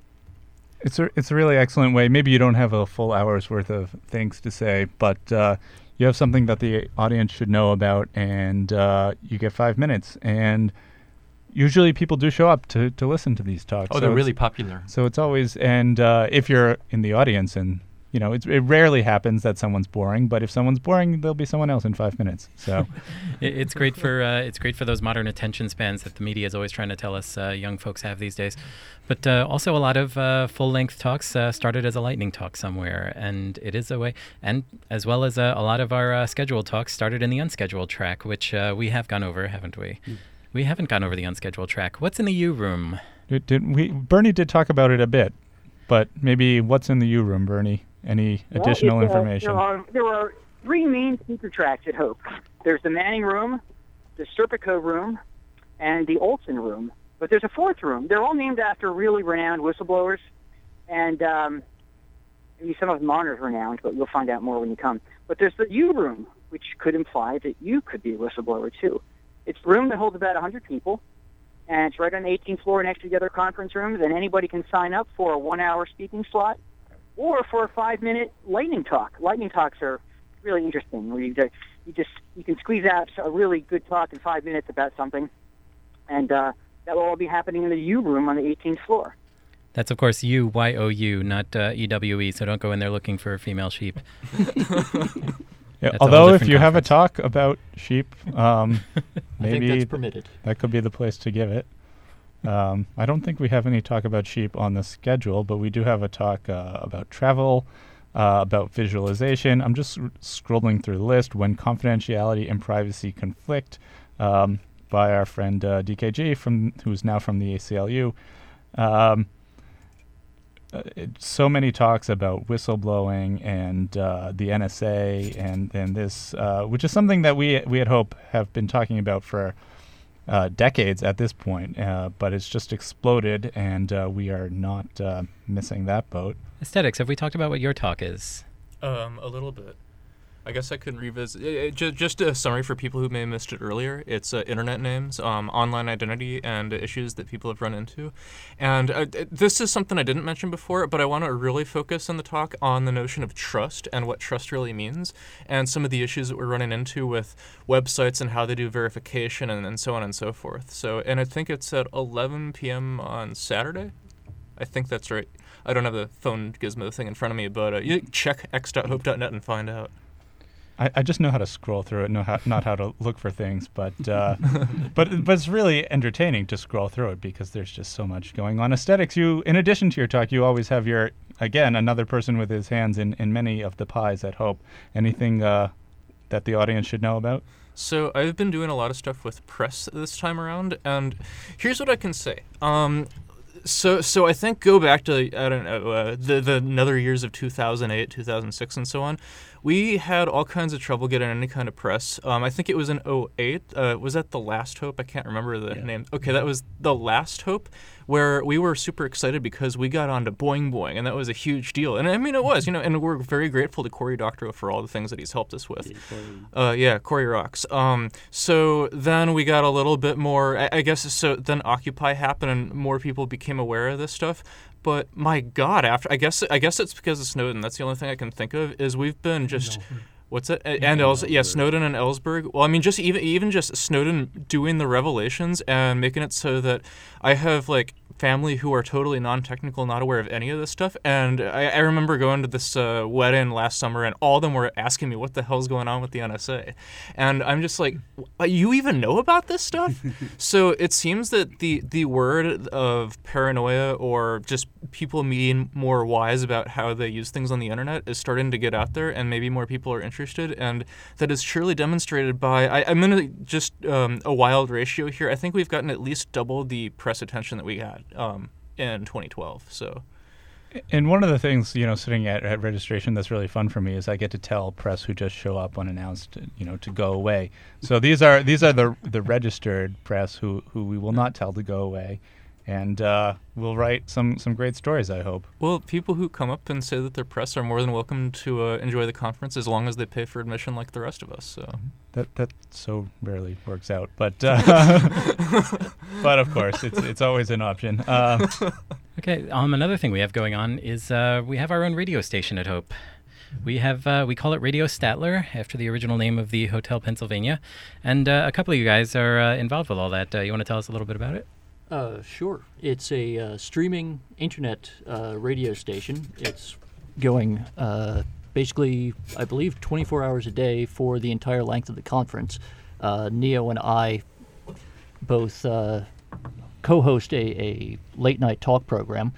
It's a it's a really excellent way. Maybe you don't have a full hour's worth of things to say, but uh, you have something that the audience should know about, and uh, you get five minutes. And usually people do show up to, to listen to these talks. Oh, so they're it's- really popular. So it's always, and uh, if you're in the audience, and you know, it's, it rarely happens that someone's boring, but if someone's boring, there'll be someone else in five minutes. So It, it's great for uh, it's great for those modern attention spans that the media is always trying to tell us uh, young folks have these days. But uh, also a lot of uh, full-length talks uh, started as a lightning talk somewhere, and it is a way. And as well as uh, a lot of our uh, scheduled talks started in the unscheduled track, which uh, we have gone over, haven't we? Mm. We haven't gone over the unscheduled track. What's in the U room? did, did we? Bernie did talk about it a bit, but maybe what's in the U room, Bernie? Any additional well, it's, uh, information? There are, there are three main speaker tracks at Hope. There's the Manning Room, the Serpico Room, and the Olson Room. But there's a fourth room. They're all named after really renowned whistleblowers, and um, maybe some of them aren't renowned, but you'll find out more when you come. But there's the U Room, which could imply that you could be a whistleblower too. It's a room that holds about one hundred people, and it's right on the eighteenth floor next to the other conference rooms, and anybody can sign up for a one-hour speaking slot or for a five-minute lightning talk. Lightning talks are really interesting, where you just, you just you can squeeze out a really good talk in five minutes about something, and uh, that will all be happening in the U room on the eighteenth floor. That's, of course, U Y O U, not uh, E W E, so don't go in there looking for female sheep. Yeah, That's a whole although if different you have a conference. talk about sheep, um, I maybe think that's permitted. that could be the place to give it. Um, I don't think we have any talk about sheep on the schedule, but we do have a talk uh, about travel, uh, about visualization. I'm just r- scrolling through the list. When confidentiality and privacy conflict, um, by our friend uh, D K G, from who's now from the A C L U. Um, uh, it, so many talks about whistleblowing and uh, the N S A and and this, uh, which is something that we we at Hope have been talking about for uh, decades at this point, uh, but it's just exploded, and uh, we are not uh, missing that boat. Aesthetics, have we talked about what your talk is? Um, a little bit. I guess I could revisit. It, it, ju- just a summary for people who may have missed it earlier. It's uh, internet names, um, online identity, and issues that people have run into. And uh, it- this is something I didn't mention before, but I want to really focus in the talk on the notion of trust and what trust really means, and some of the issues that we're running into with websites and how they do verification and, and so on and so forth. So, and I think it's at eleven p.m. on Saturday. I think that's right. I don't have the phone gizmo thing in front of me, but uh, you check x dot hope dot net and find out. I, I just know how to scroll through it, know how, not how to look for things, but uh, but but it's really entertaining to scroll through it because there's just so much going on. Aesthetics, you, in addition to your talk, you always have your, again, another person with his hands in, in many of the pies at Hope. Anything uh, that the audience should know about? So I've been doing a lot of stuff with press this time around, and here's what I can say. Um, so so I think go back to, I don't know, uh, the, the another years of two thousand eight, two thousand six, and so on. We had all kinds of trouble getting any kind of press. Um, I think it was in oh eight. Uh, was that The Last Hope? I can't remember the Yeah. name. Okay, that was The Last Hope, where we were super excited because we got onto Boing Boing, and that was a huge deal. And I mean, it was, you know, and we're very grateful to Cory Doctorow for all the things that he's helped us with. Uh, yeah, Cory rocks. Um, so then we got a little bit more, I, I guess, so then Occupy happened and more people became aware of this stuff. But my God, after I guess I guess it's because of Snowden. That's the only thing I can think of is we've been just what's it A- and Els yeah Snowden and Ellsberg. Well, I mean just even even just Snowden doing the revelations and making it so that I have like family who are totally non-technical, not aware of any of this stuff. And I, I remember going to this uh, wedding last summer, and all of them were asking me what the hell's going on with the N S A. And I'm just like, you even know about this stuff? So it seems that the, the word of paranoia, or just people being more wise about how they use things on the internet, is starting to get out there, and maybe more people are interested. And that is surely demonstrated by, I, I'm going to just um, a wild ratio here. I think we've gotten at least double the press attention that we had um, in twenty twelve. So, and one of the things, you know, sitting at, at registration that's really fun for me is I get to tell press who just show up unannounced, you know, to go away. So these are these are the the registered press who who we will not tell to go away. And uh, we'll write some, some great stories, I hope. Well, people who come up and say that they're press are more than welcome to uh, enjoy the conference, as long as they pay for admission like the rest of us. So that that so rarely works out, but uh, but of course it's it's always an option. Uh, okay. Um, another thing we have going on is uh, we have our own radio station at Hope. We have uh, we call it Radio Statler, after the original name of the Hotel Pennsylvania, and uh, a couple of you guys are uh, involved with all that. Uh, you want to tell us a little bit about it? Uh, sure. It's a uh, streaming internet uh, radio station. It's going uh, basically, I believe, twenty-four hours a day for the entire length of the conference. Uh, Neo and I both uh, co-host a, a late-night talk program.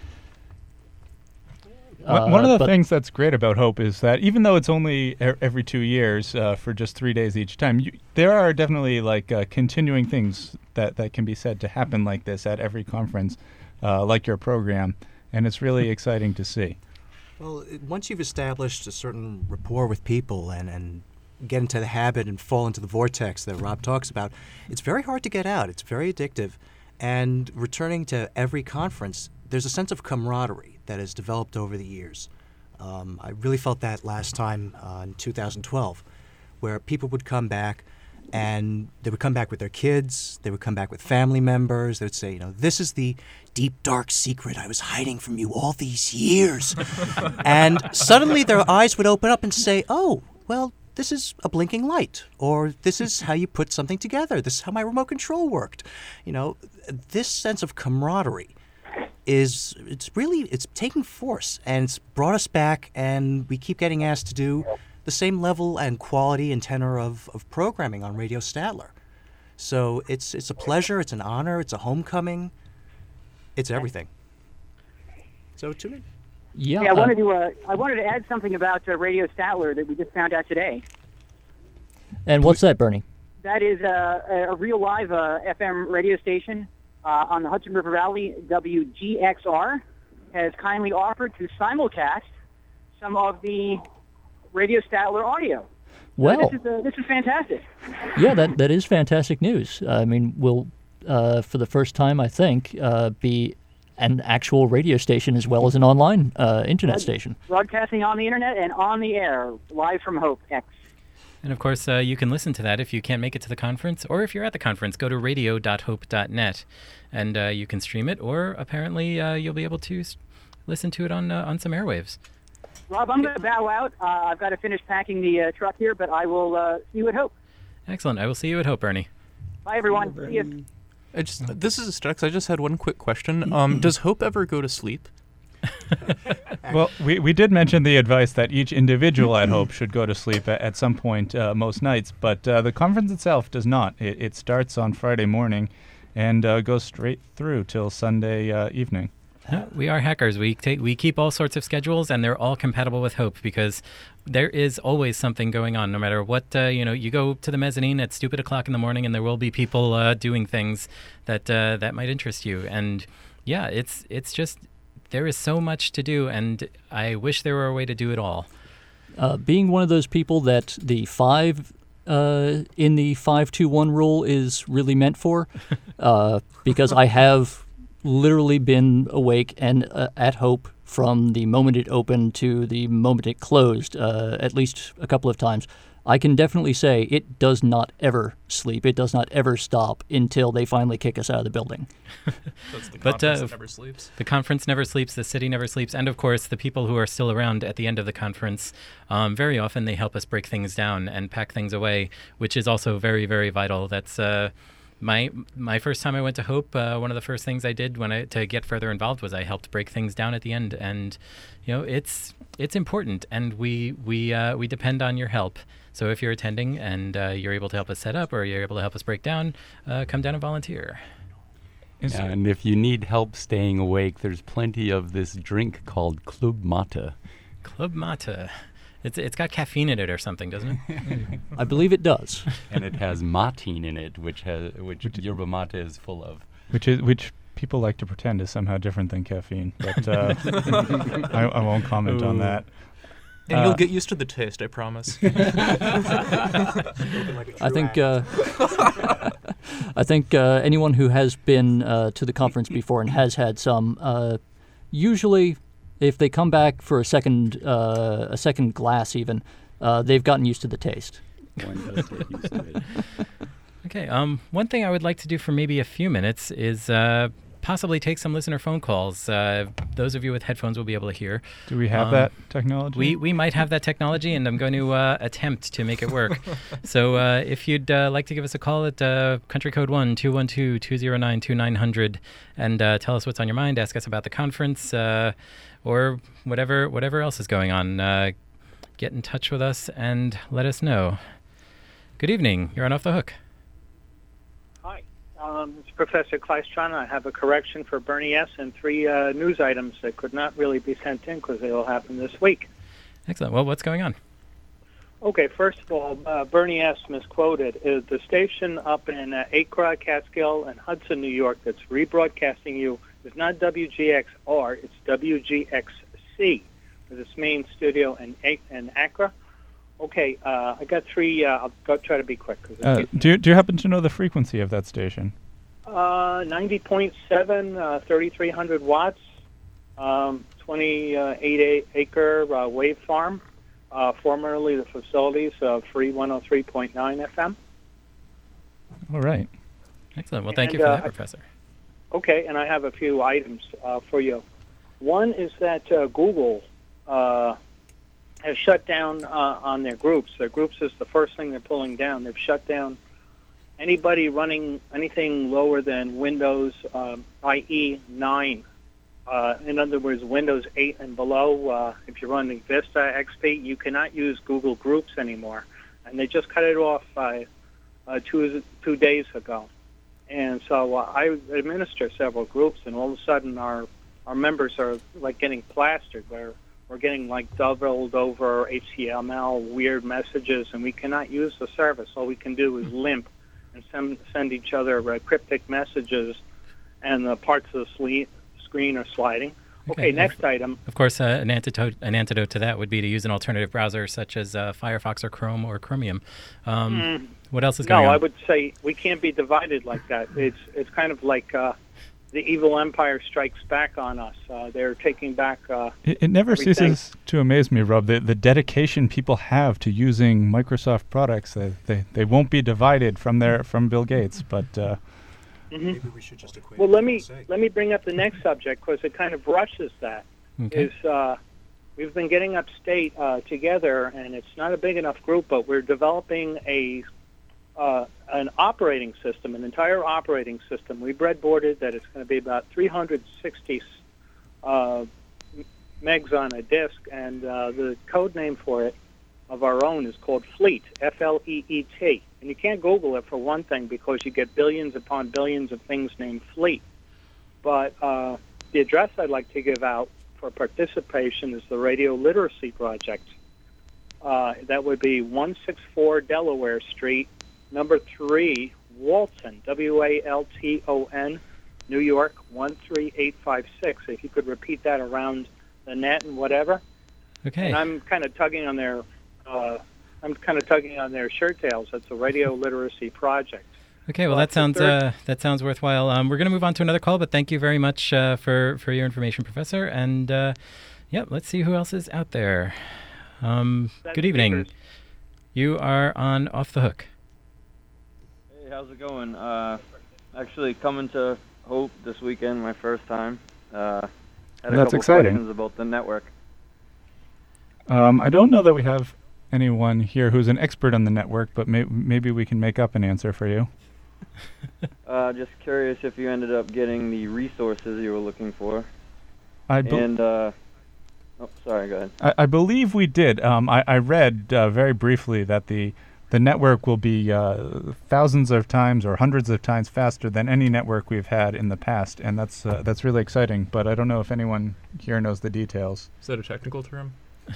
Uh, One of the things that's great about Hope is that even though it's only er- every two years uh, for just three days each time, you, there are definitely like uh, continuing things that, that can be said to happen like this at every conference, uh, like your program, and it's really exciting to see. Well, it, once you've established a certain rapport with people and, and get into the habit and fall into the vortex that Rob talks about, it's very hard to get out. It's very addictive. And returning to every conference, there's a sense of camaraderie that has developed over the years. Um, I really felt that last time uh, in two thousand twelve, where people would come back and they would come back with their kids, they would come back with family members, they would say, you know, this is the deep, dark secret I was hiding from you all these years. And suddenly their eyes would open up and say, oh, well, this is a blinking light, or this is how you put something together, this is how my remote control worked. You know, this sense of camaraderie is, it's really, it's taking force, and it's brought us back, and we keep getting asked to do the same level and quality and tenor of, of programming on Radio Statler. So it's it's a pleasure, it's an honor, it's a homecoming, it's everything. So tune in. Yeah, yeah I uh, wanted to uh, I wanted to add something about uh, Radio Statler that we just found out today. And what's that, Bernie? That is uh, a real live uh, F M radio station uh, on the Hudson River Valley. W G X R has kindly offered to simulcast some of the Radio Statler audio. Well, uh, this is uh, this is fantastic. Yeah, that that is fantastic news. I mean, we'll uh, for the first time, I think, uh, be an actual radio station as well as an online uh, internet station. Broadcasting on the internet and on the air, live from Hope X. And of course, uh, you can listen to that if you can't make it to the conference, or if you're at the conference, go to radio dot hope dot net, and uh, you can stream it, or apparently uh, you'll be able to s- listen to it on uh, on some airwaves. Rob, I'm going to bow out. Uh, I've got to finish packing the uh, truck here, but I will uh, see you at Hope. Excellent. I will see you at Hope, Bernie. Bye, everyone. See you. I just, this is Stex. I just had one quick question. Um, does Hope ever go to sleep? Well, we, we did mention the advice that each individual at Hope should go to sleep at, at some point uh, most nights, but uh, the conference itself does not. It, it starts on Friday morning and uh, goes straight through till Sunday uh, evening. Uh, we are hackers. We take we keep all sorts of schedules, and they're all compatible with Hope, because there is always something going on. No matter what, uh, you know, you go to the mezzanine at stupid o'clock in the morning, and there will be people uh, doing things that uh, that might interest you. And yeah, it's it's just there is so much to do, and I wish there were a way to do it all. Uh, being one of those people that the five uh, in the five two one rule is really meant for, uh, because I have literally been awake and uh, at Hope from the moment it opened to the moment it closed, uh, at least a couple of times. I can definitely say it does not ever sleep. It does not ever stop until they finally kick us out of the building. That's the But, conference uh, that never sleeps. The conference never sleeps, the city never sleeps, and of course the people who are still around at the end of the conference, um, very often they help us break things down and pack things away, which is also very, very vital. That's uh, my my first time I went to Hope, uh, one of the first things I did when I to get further involved was I helped break things down at the end, and you know it's it's important, and we we uh, we depend on your help. So if you're attending and uh, you're able to help us set up, or you're able to help us break down, uh, come down and volunteer. Yeah, and if you need help staying awake, there's plenty of this drink called Club Mate. Club Mate. It's it's got caffeine in it or something, doesn't it? I believe it does. And it has matine in it, which has which, which yerba mate is full of. Which is which people like to pretend is somehow different than caffeine, but uh, I, I won't comment Ooh. on that. And uh, you'll get used to the taste, I promise. I think uh, I think uh, anyone who has been uh, to the conference before and has had some, uh, usually, if they come back for a second uh, a second glass, even, uh, they've gotten used to the taste. One does get used to it. Okay. Um, one thing I would like to do for maybe a few minutes is uh, possibly take some listener phone calls. Uh, those of you with headphones will be able to hear. Do we have um, that technology? We we might have that technology, and I'm going to uh, attempt to make it work. So uh, if you'd uh, like to give us a call at uh, country code one two one two two zero nine two nine zero zero and uh, tell us what's on your mind, ask us about the conference, uh, or whatever whatever else is going on, uh, get in touch with us and let us know. Good evening. You're on Off the Hook. Hi. Um, it's Professor Kleistron. I have a correction for Bernie S. and three uh, news items that could not really be sent in because they will happen this week. Excellent. Well, what's going on? Okay, first of all, uh, Bernie S. misquoted. Uh, the station up in uh, Acre, Catskill, and Hudson, New York that's rebroadcasting you is not W G X R, it's W G X C with its main studio in, A- in Accra. Okay, uh, I got three. Uh, I'll go try to be quick. Uh, do, you, do you happen to know the frequency of that station? Uh, ninety point seven, uh, thirty-three hundred watts, um, twenty-eight acre uh, wave farm, uh, formerly the facilities of Free one oh three point nine F M. All right. Excellent. Well, thank and, you for uh, that, Professor. Okay, and I have a few items uh, for you. One is that uh, Google uh, has shut down uh, on their groups. Their groups is the first thing they're pulling down. They've shut down anybody running anything lower than Windows, um, that is nine. Uh, in other words, Windows eight and below. Uh, if you're running Vista, X P, you cannot use Google Groups anymore. And they just cut it off uh, uh, two, two days ago. And so uh, I administer several groups, and all of a sudden our, our members are like getting plastered. We're, we're getting like doubled over H T M L, weird messages, and we cannot use the service. All we can do is limp and send, send each other uh, cryptic messages, and the parts of the sle- screen are sliding. Okay, okay next of, item. Of course, uh, an antidote an antidote to that would be to use an alternative browser such as uh, Firefox or Chrome or Chromium. Um, mm. What else is going no, on? No, I would say we can't be divided like that. It's it's kind of like uh, the evil empire strikes back on us. Uh, they're taking back. Uh, it, it never everything. ceases to amaze me, Rob, the the dedication people have to using Microsoft products. They they, they won't be divided from their from Bill Gates, but. Uh, Mm-hmm. Maybe we should just equate well, let me say. let me bring up the next subject because it kind of rushes that. Okay. Is uh, we've been getting upstate uh, together, and it's not a big enough group, but we're developing a uh, an operating system, an entire operating system. We breadboarded that it's going to be about three hundred sixty uh, megs on a disk, and uh, the code name for it of our own is called Fleet, F L E E T. And you can't Google it for one thing because you get billions upon billions of things named Fleet. But uh, the address I'd like to give out for participation is the Radio Literacy Project. Uh, that would be one sixty-four Delaware Street, number three, Walton, W A L T O N, New York, one three eight five six. If you could repeat that around the net and whatever. Okay. And I'm kind of tugging on their... Uh, I'm kind of tugging on their shirt tails. It's a Radio Literacy Project. Okay, well, that sounds uh, that sounds worthwhile. Um, we're going to move on to another call, but thank you very much uh, for, for your information, Professor. And, uh, yeah, let's see who else is out there. Um, good evening. You are on Off the Hook. Hey, how's it going? Uh, actually, coming to Hope this weekend, my first time. Uh, had a That's couple exciting. questions about the network. Um, I don't know that we have anyone here who's an expert on the network, but may- maybe we can make up an answer for you. Uh, just curious if you ended up getting the resources you were looking for. I be- and, uh, oh, sorry, go ahead. I, I believe we did. Um, I, I read uh, very briefly that the the network will be uh, thousands of times or hundreds of times faster than any network we've had in the past, and that's uh, that's really exciting. But I don't know if anyone here knows the details. Is that a technical term?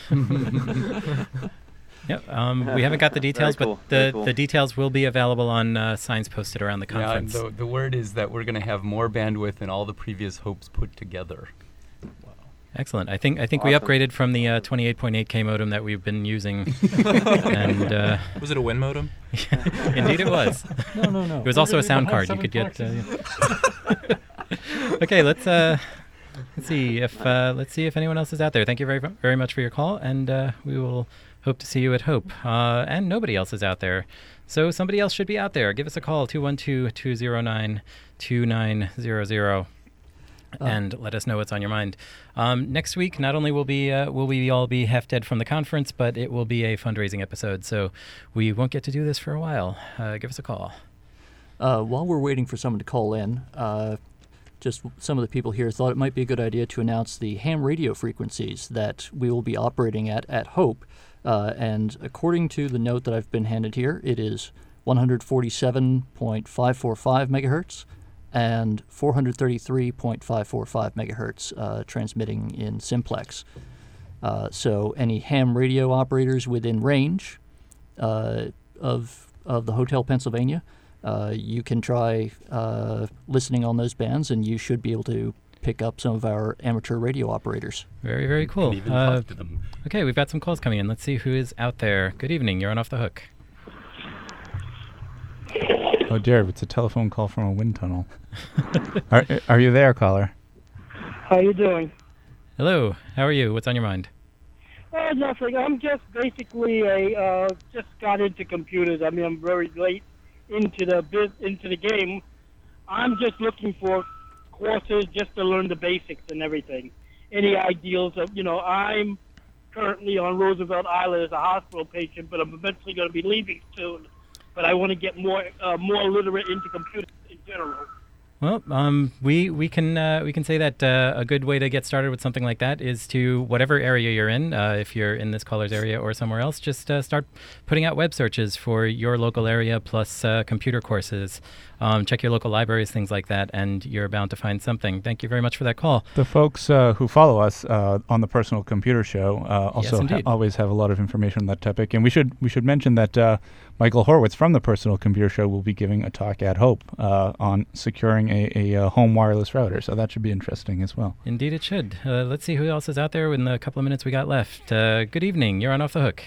Yep. Um, we haven't got the details, cool, but the, very cool. the details will be available on uh, signs posted around the Yeah, and conference. the, the word is that we're going to have more bandwidth than all the previous hopes put together. Excellent. I think I think we Awesome. upgraded from the uh, twenty-eight point eight K modem that we've been using. and uh, Was it a Win modem? Indeed, it was. No, no, no. It was also a We're sound gonna card. have You could seven get. Uh, okay, let's uh, let's see if uh, let's see if anyone else is out there. Thank you very very much for your call, and uh, we will hope to see you at Hope. Uh, and nobody else is out there, so somebody else should be out there. Give us a call two one two, two zero nine, two nine zero zero. And let us know what's on your mind. Um, next week, not only will be uh, will we all be half dead from the conference, but it will be a fundraising episode. So we won't get to do this for a while. Uh, give us a call. Uh, while we're waiting for someone to call in, uh, just some of the people here thought it might be a good idea to announce the ham radio frequencies that we will be operating at at Hope. Uh, and according to the note that I've been handed here, it is one forty-seven point five four five megahertz. And four thirty-three point five four five megahertz uh, transmitting in simplex. Uh, so any ham radio operators within range uh, of of the Hotel Pennsylvania, uh, you can try uh, listening on those bands, and you should be able to pick up some of our amateur radio operators. Very, very cool. Can even Uh, talk to them. okay, we've got some calls coming in. Let's see who is out there. Good evening. You're on Off the Hook. Oh dear, it's a telephone call from a wind tunnel. are are you there, caller? How you doing? Hello. How are you? What's on your mind? Uh, nothing. I'm just basically a uh, just got into computers. I mean, I'm very late into the biz, into the game. I'm just looking for courses just to learn the basics and everything. Any ideals of you know? I'm currently on Roosevelt Island as a hospital patient, but I'm eventually going to be leaving soon. But I want to get more uh, more literate into computers in general. Well, um, we we can uh, we can say that uh, a good way to get started with something like that is to whatever area you're in. Uh, if you're in this caller's area or somewhere else, just uh, start putting out web searches for your local area plus uh, computer courses. Um, check your local libraries, things like that, and you're bound to find something. Thank you very much for that call. The folks uh, who follow us uh, on the Personal Computer Show uh, also Yes, ha- indeed. always have a lot of information on that topic. And we should we should mention that uh, Michael Horwitz from the Personal Computer Show will be giving a talk at Hope uh, on securing a, a, uh home wireless router. So that should be interesting as well. Indeed, it should. Uh, let's see who else is out there in the couple of minutes we got left. Uh, good evening. You're on Off the Hook.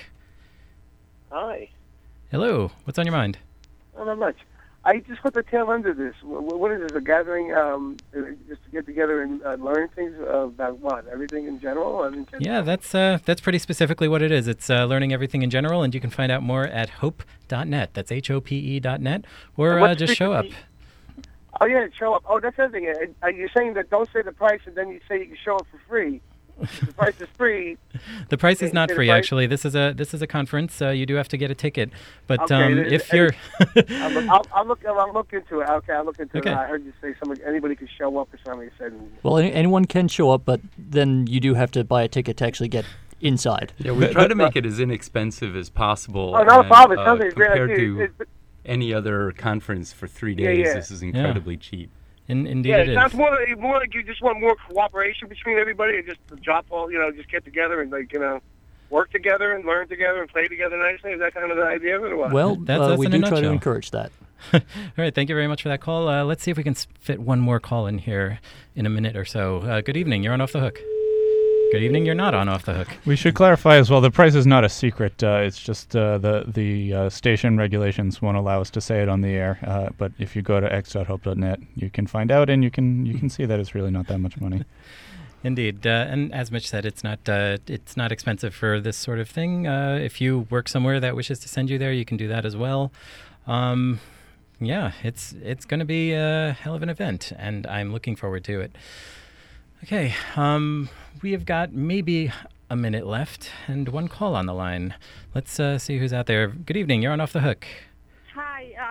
Hi. Hello. What's on your mind? Oh, not much. I just caught the tail end of this. Wh- wh- What is this, a gathering um, uh, just to get together and uh, learn things about what? Everything in general? I mean, just Yeah, that's uh, that's pretty specifically what it is. It's uh, learning everything in general, and you can find out more at hope dot net. That's H O P E dot net, or And uh, what's just show up. frequency- Oh, yeah, show up. Oh, that's the other thing. Uh, Are you saying that don't say the price and then you say you can show up for free? If the price is free. The price is say- not say the free, price? actually. This is a this is a conference. Uh, you do have to get a ticket, but Okay, um, th- if and- you're I'll, look, I'll, I'll look. I'll look into it. Okay, I'll look into Okay. it. I heard you say somebody, anybody could show up or something. You said. Well, any, anyone can show up, but then you do have to buy a ticket to actually get inside. Yeah, we try to make it as inexpensive as possible. Oh, not a and, problem. It uh, sounds like a great compared idea. to It- it- any other conference for three Yeah, days, yeah. this is Yeah. incredibly cheap. In, indeed, yeah, it it is. sounds more like, more like you just want more cooperation between everybody and just drop all, you know, just get together and, like, you know, work together and learn together and play together nicely. Is that kind of the idea of it or what? Well, That's- uh, that's we in a do try to nutshell. encourage that. All right, thank you very much for that call. Uh, let's see if we can s- fit one more call in here in a minute or so. Uh, good evening. You're on Off the Hook. Good evening. You're not on Off the Hook. We should clarify as well, the price is not a secret. Uh, it's just uh, the, the uh, station regulations won't allow us to say it on the air. Uh, but if you go to x dot hope dot net, you can find out and you can you can see that it's really not that much money. Indeed, uh, and as Mitch said, it's not uh, it's not expensive for this sort of thing. Uh, if you work somewhere that wishes to send you there, you can do that as well. Um, yeah, it's it's going to be a hell of an event, and I'm looking forward to it. Okay, um, we have got maybe a minute left and one call on the line. Let's uh, see who's out there. Good evening. You're on Off the Hook. Hi, uh,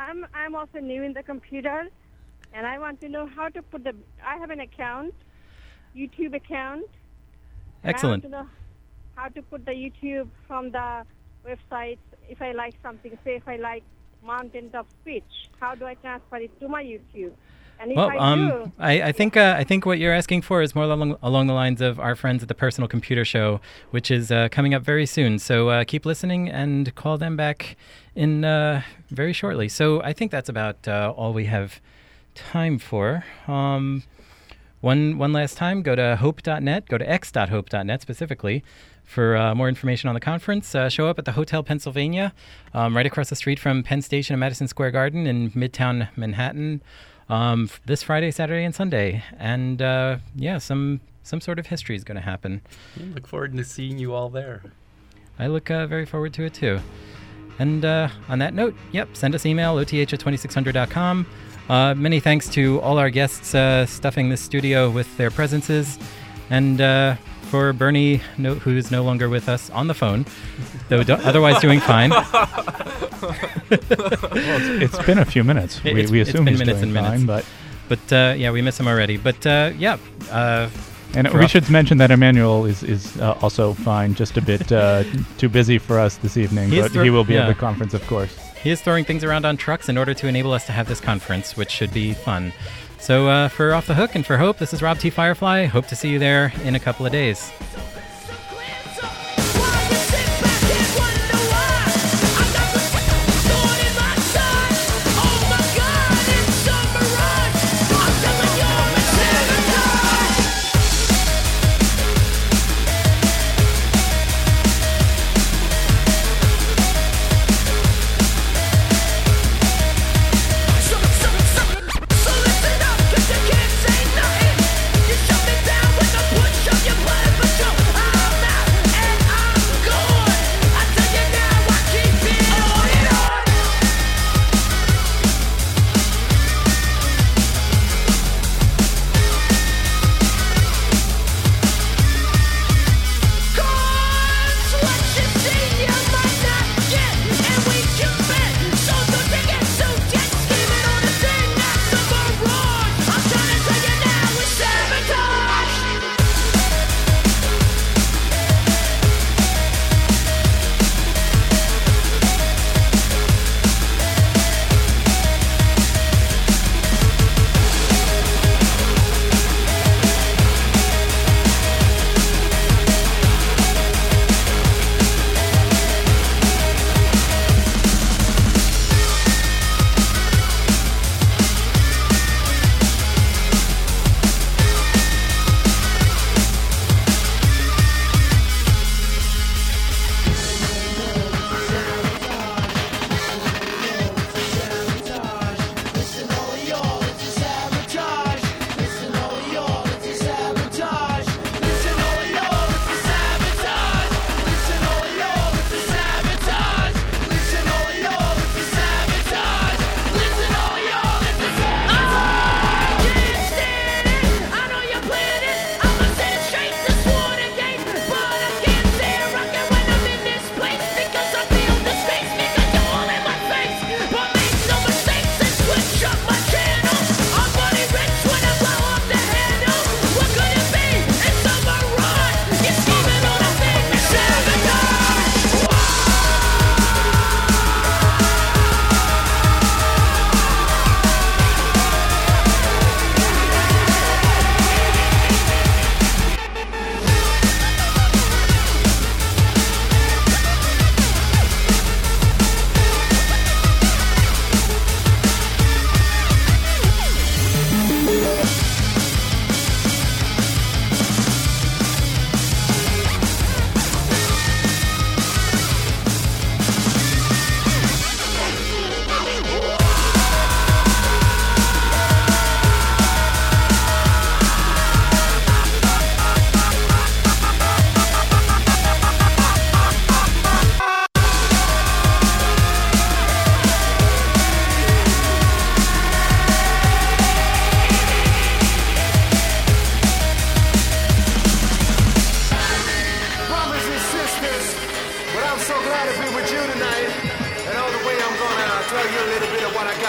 I'm I'm also new in the computer, and I want to know how to put the. I have an account, YouTube account. and Excellent. I want to know how to put the YouTube from the website if I like something. Say if I like Mountains of Speech, how do I transfer it to my YouTube? And if Well, I um, do, I, I think uh, I think what you're asking for is more along, along the lines of our friends at the Personal Computer Show, which is uh, coming up very soon. So uh, keep listening and call them back in uh, very shortly. So I think that's about uh, all we have time for. Um, one one last time, go to hope dot net, go to x dot hope dot net specifically for uh, more information on the conference. Uh, show up at the Hotel Pennsylvania, um, right across the street from Penn Station and Madison Square Garden in Midtown Manhattan. Um, f- this Friday, Saturday, and Sunday, and uh, yeah, some some sort of history is going to happen. I look forward to seeing you all there. I look uh, very forward to it too. And uh, on that note, yep, send us email O T H at twenty-six hundred dot com. Uh, many thanks to all our guests uh, stuffing this studio with their presences, and uh, for Bernie, no, who's no longer with us on the phone, though do- otherwise doing fine. Well, it's, it's been a few minutes. We, It's- we it's assume been he's minutes doing and minutes. fine, but But uh, yeah, we miss him already. But uh, yeah. Uh, and for we all- should mention that Emmanuel is is uh, also fine, just a bit uh, too busy for us this evening, He is but thro- he will be yeah. at the conference, of course. He is throwing things around on trucks in order to enable us to have this conference, which should be fun. So uh, for Off the Hook and for Hope, this is Rob T. Firefly. Hope to see you there in a couple of days. Shut me down when I push up your blood, but you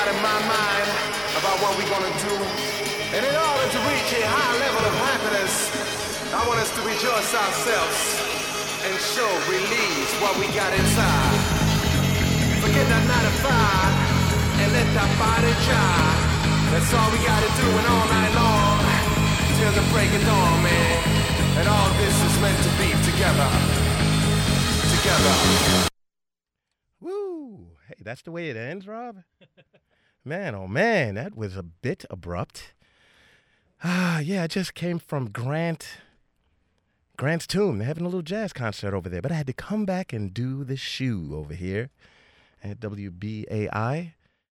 got in my mind about what we're gonna do. And in order to reach a high level of happiness, I want us to rejoice ourselves and show, release what we got inside. Forget that nine to five and let that body jive. That's all we gotta do, and all night long till the break of dawn, man. And all this is meant to be together, together. Woo! Hey, that's the way it ends, Rob? Man, oh man, that was a bit abrupt. Ah, yeah, I just came from Grant, Grant's Tomb. They're having a little jazz concert over there, but I had to come back and do the shoe over here at W B A I.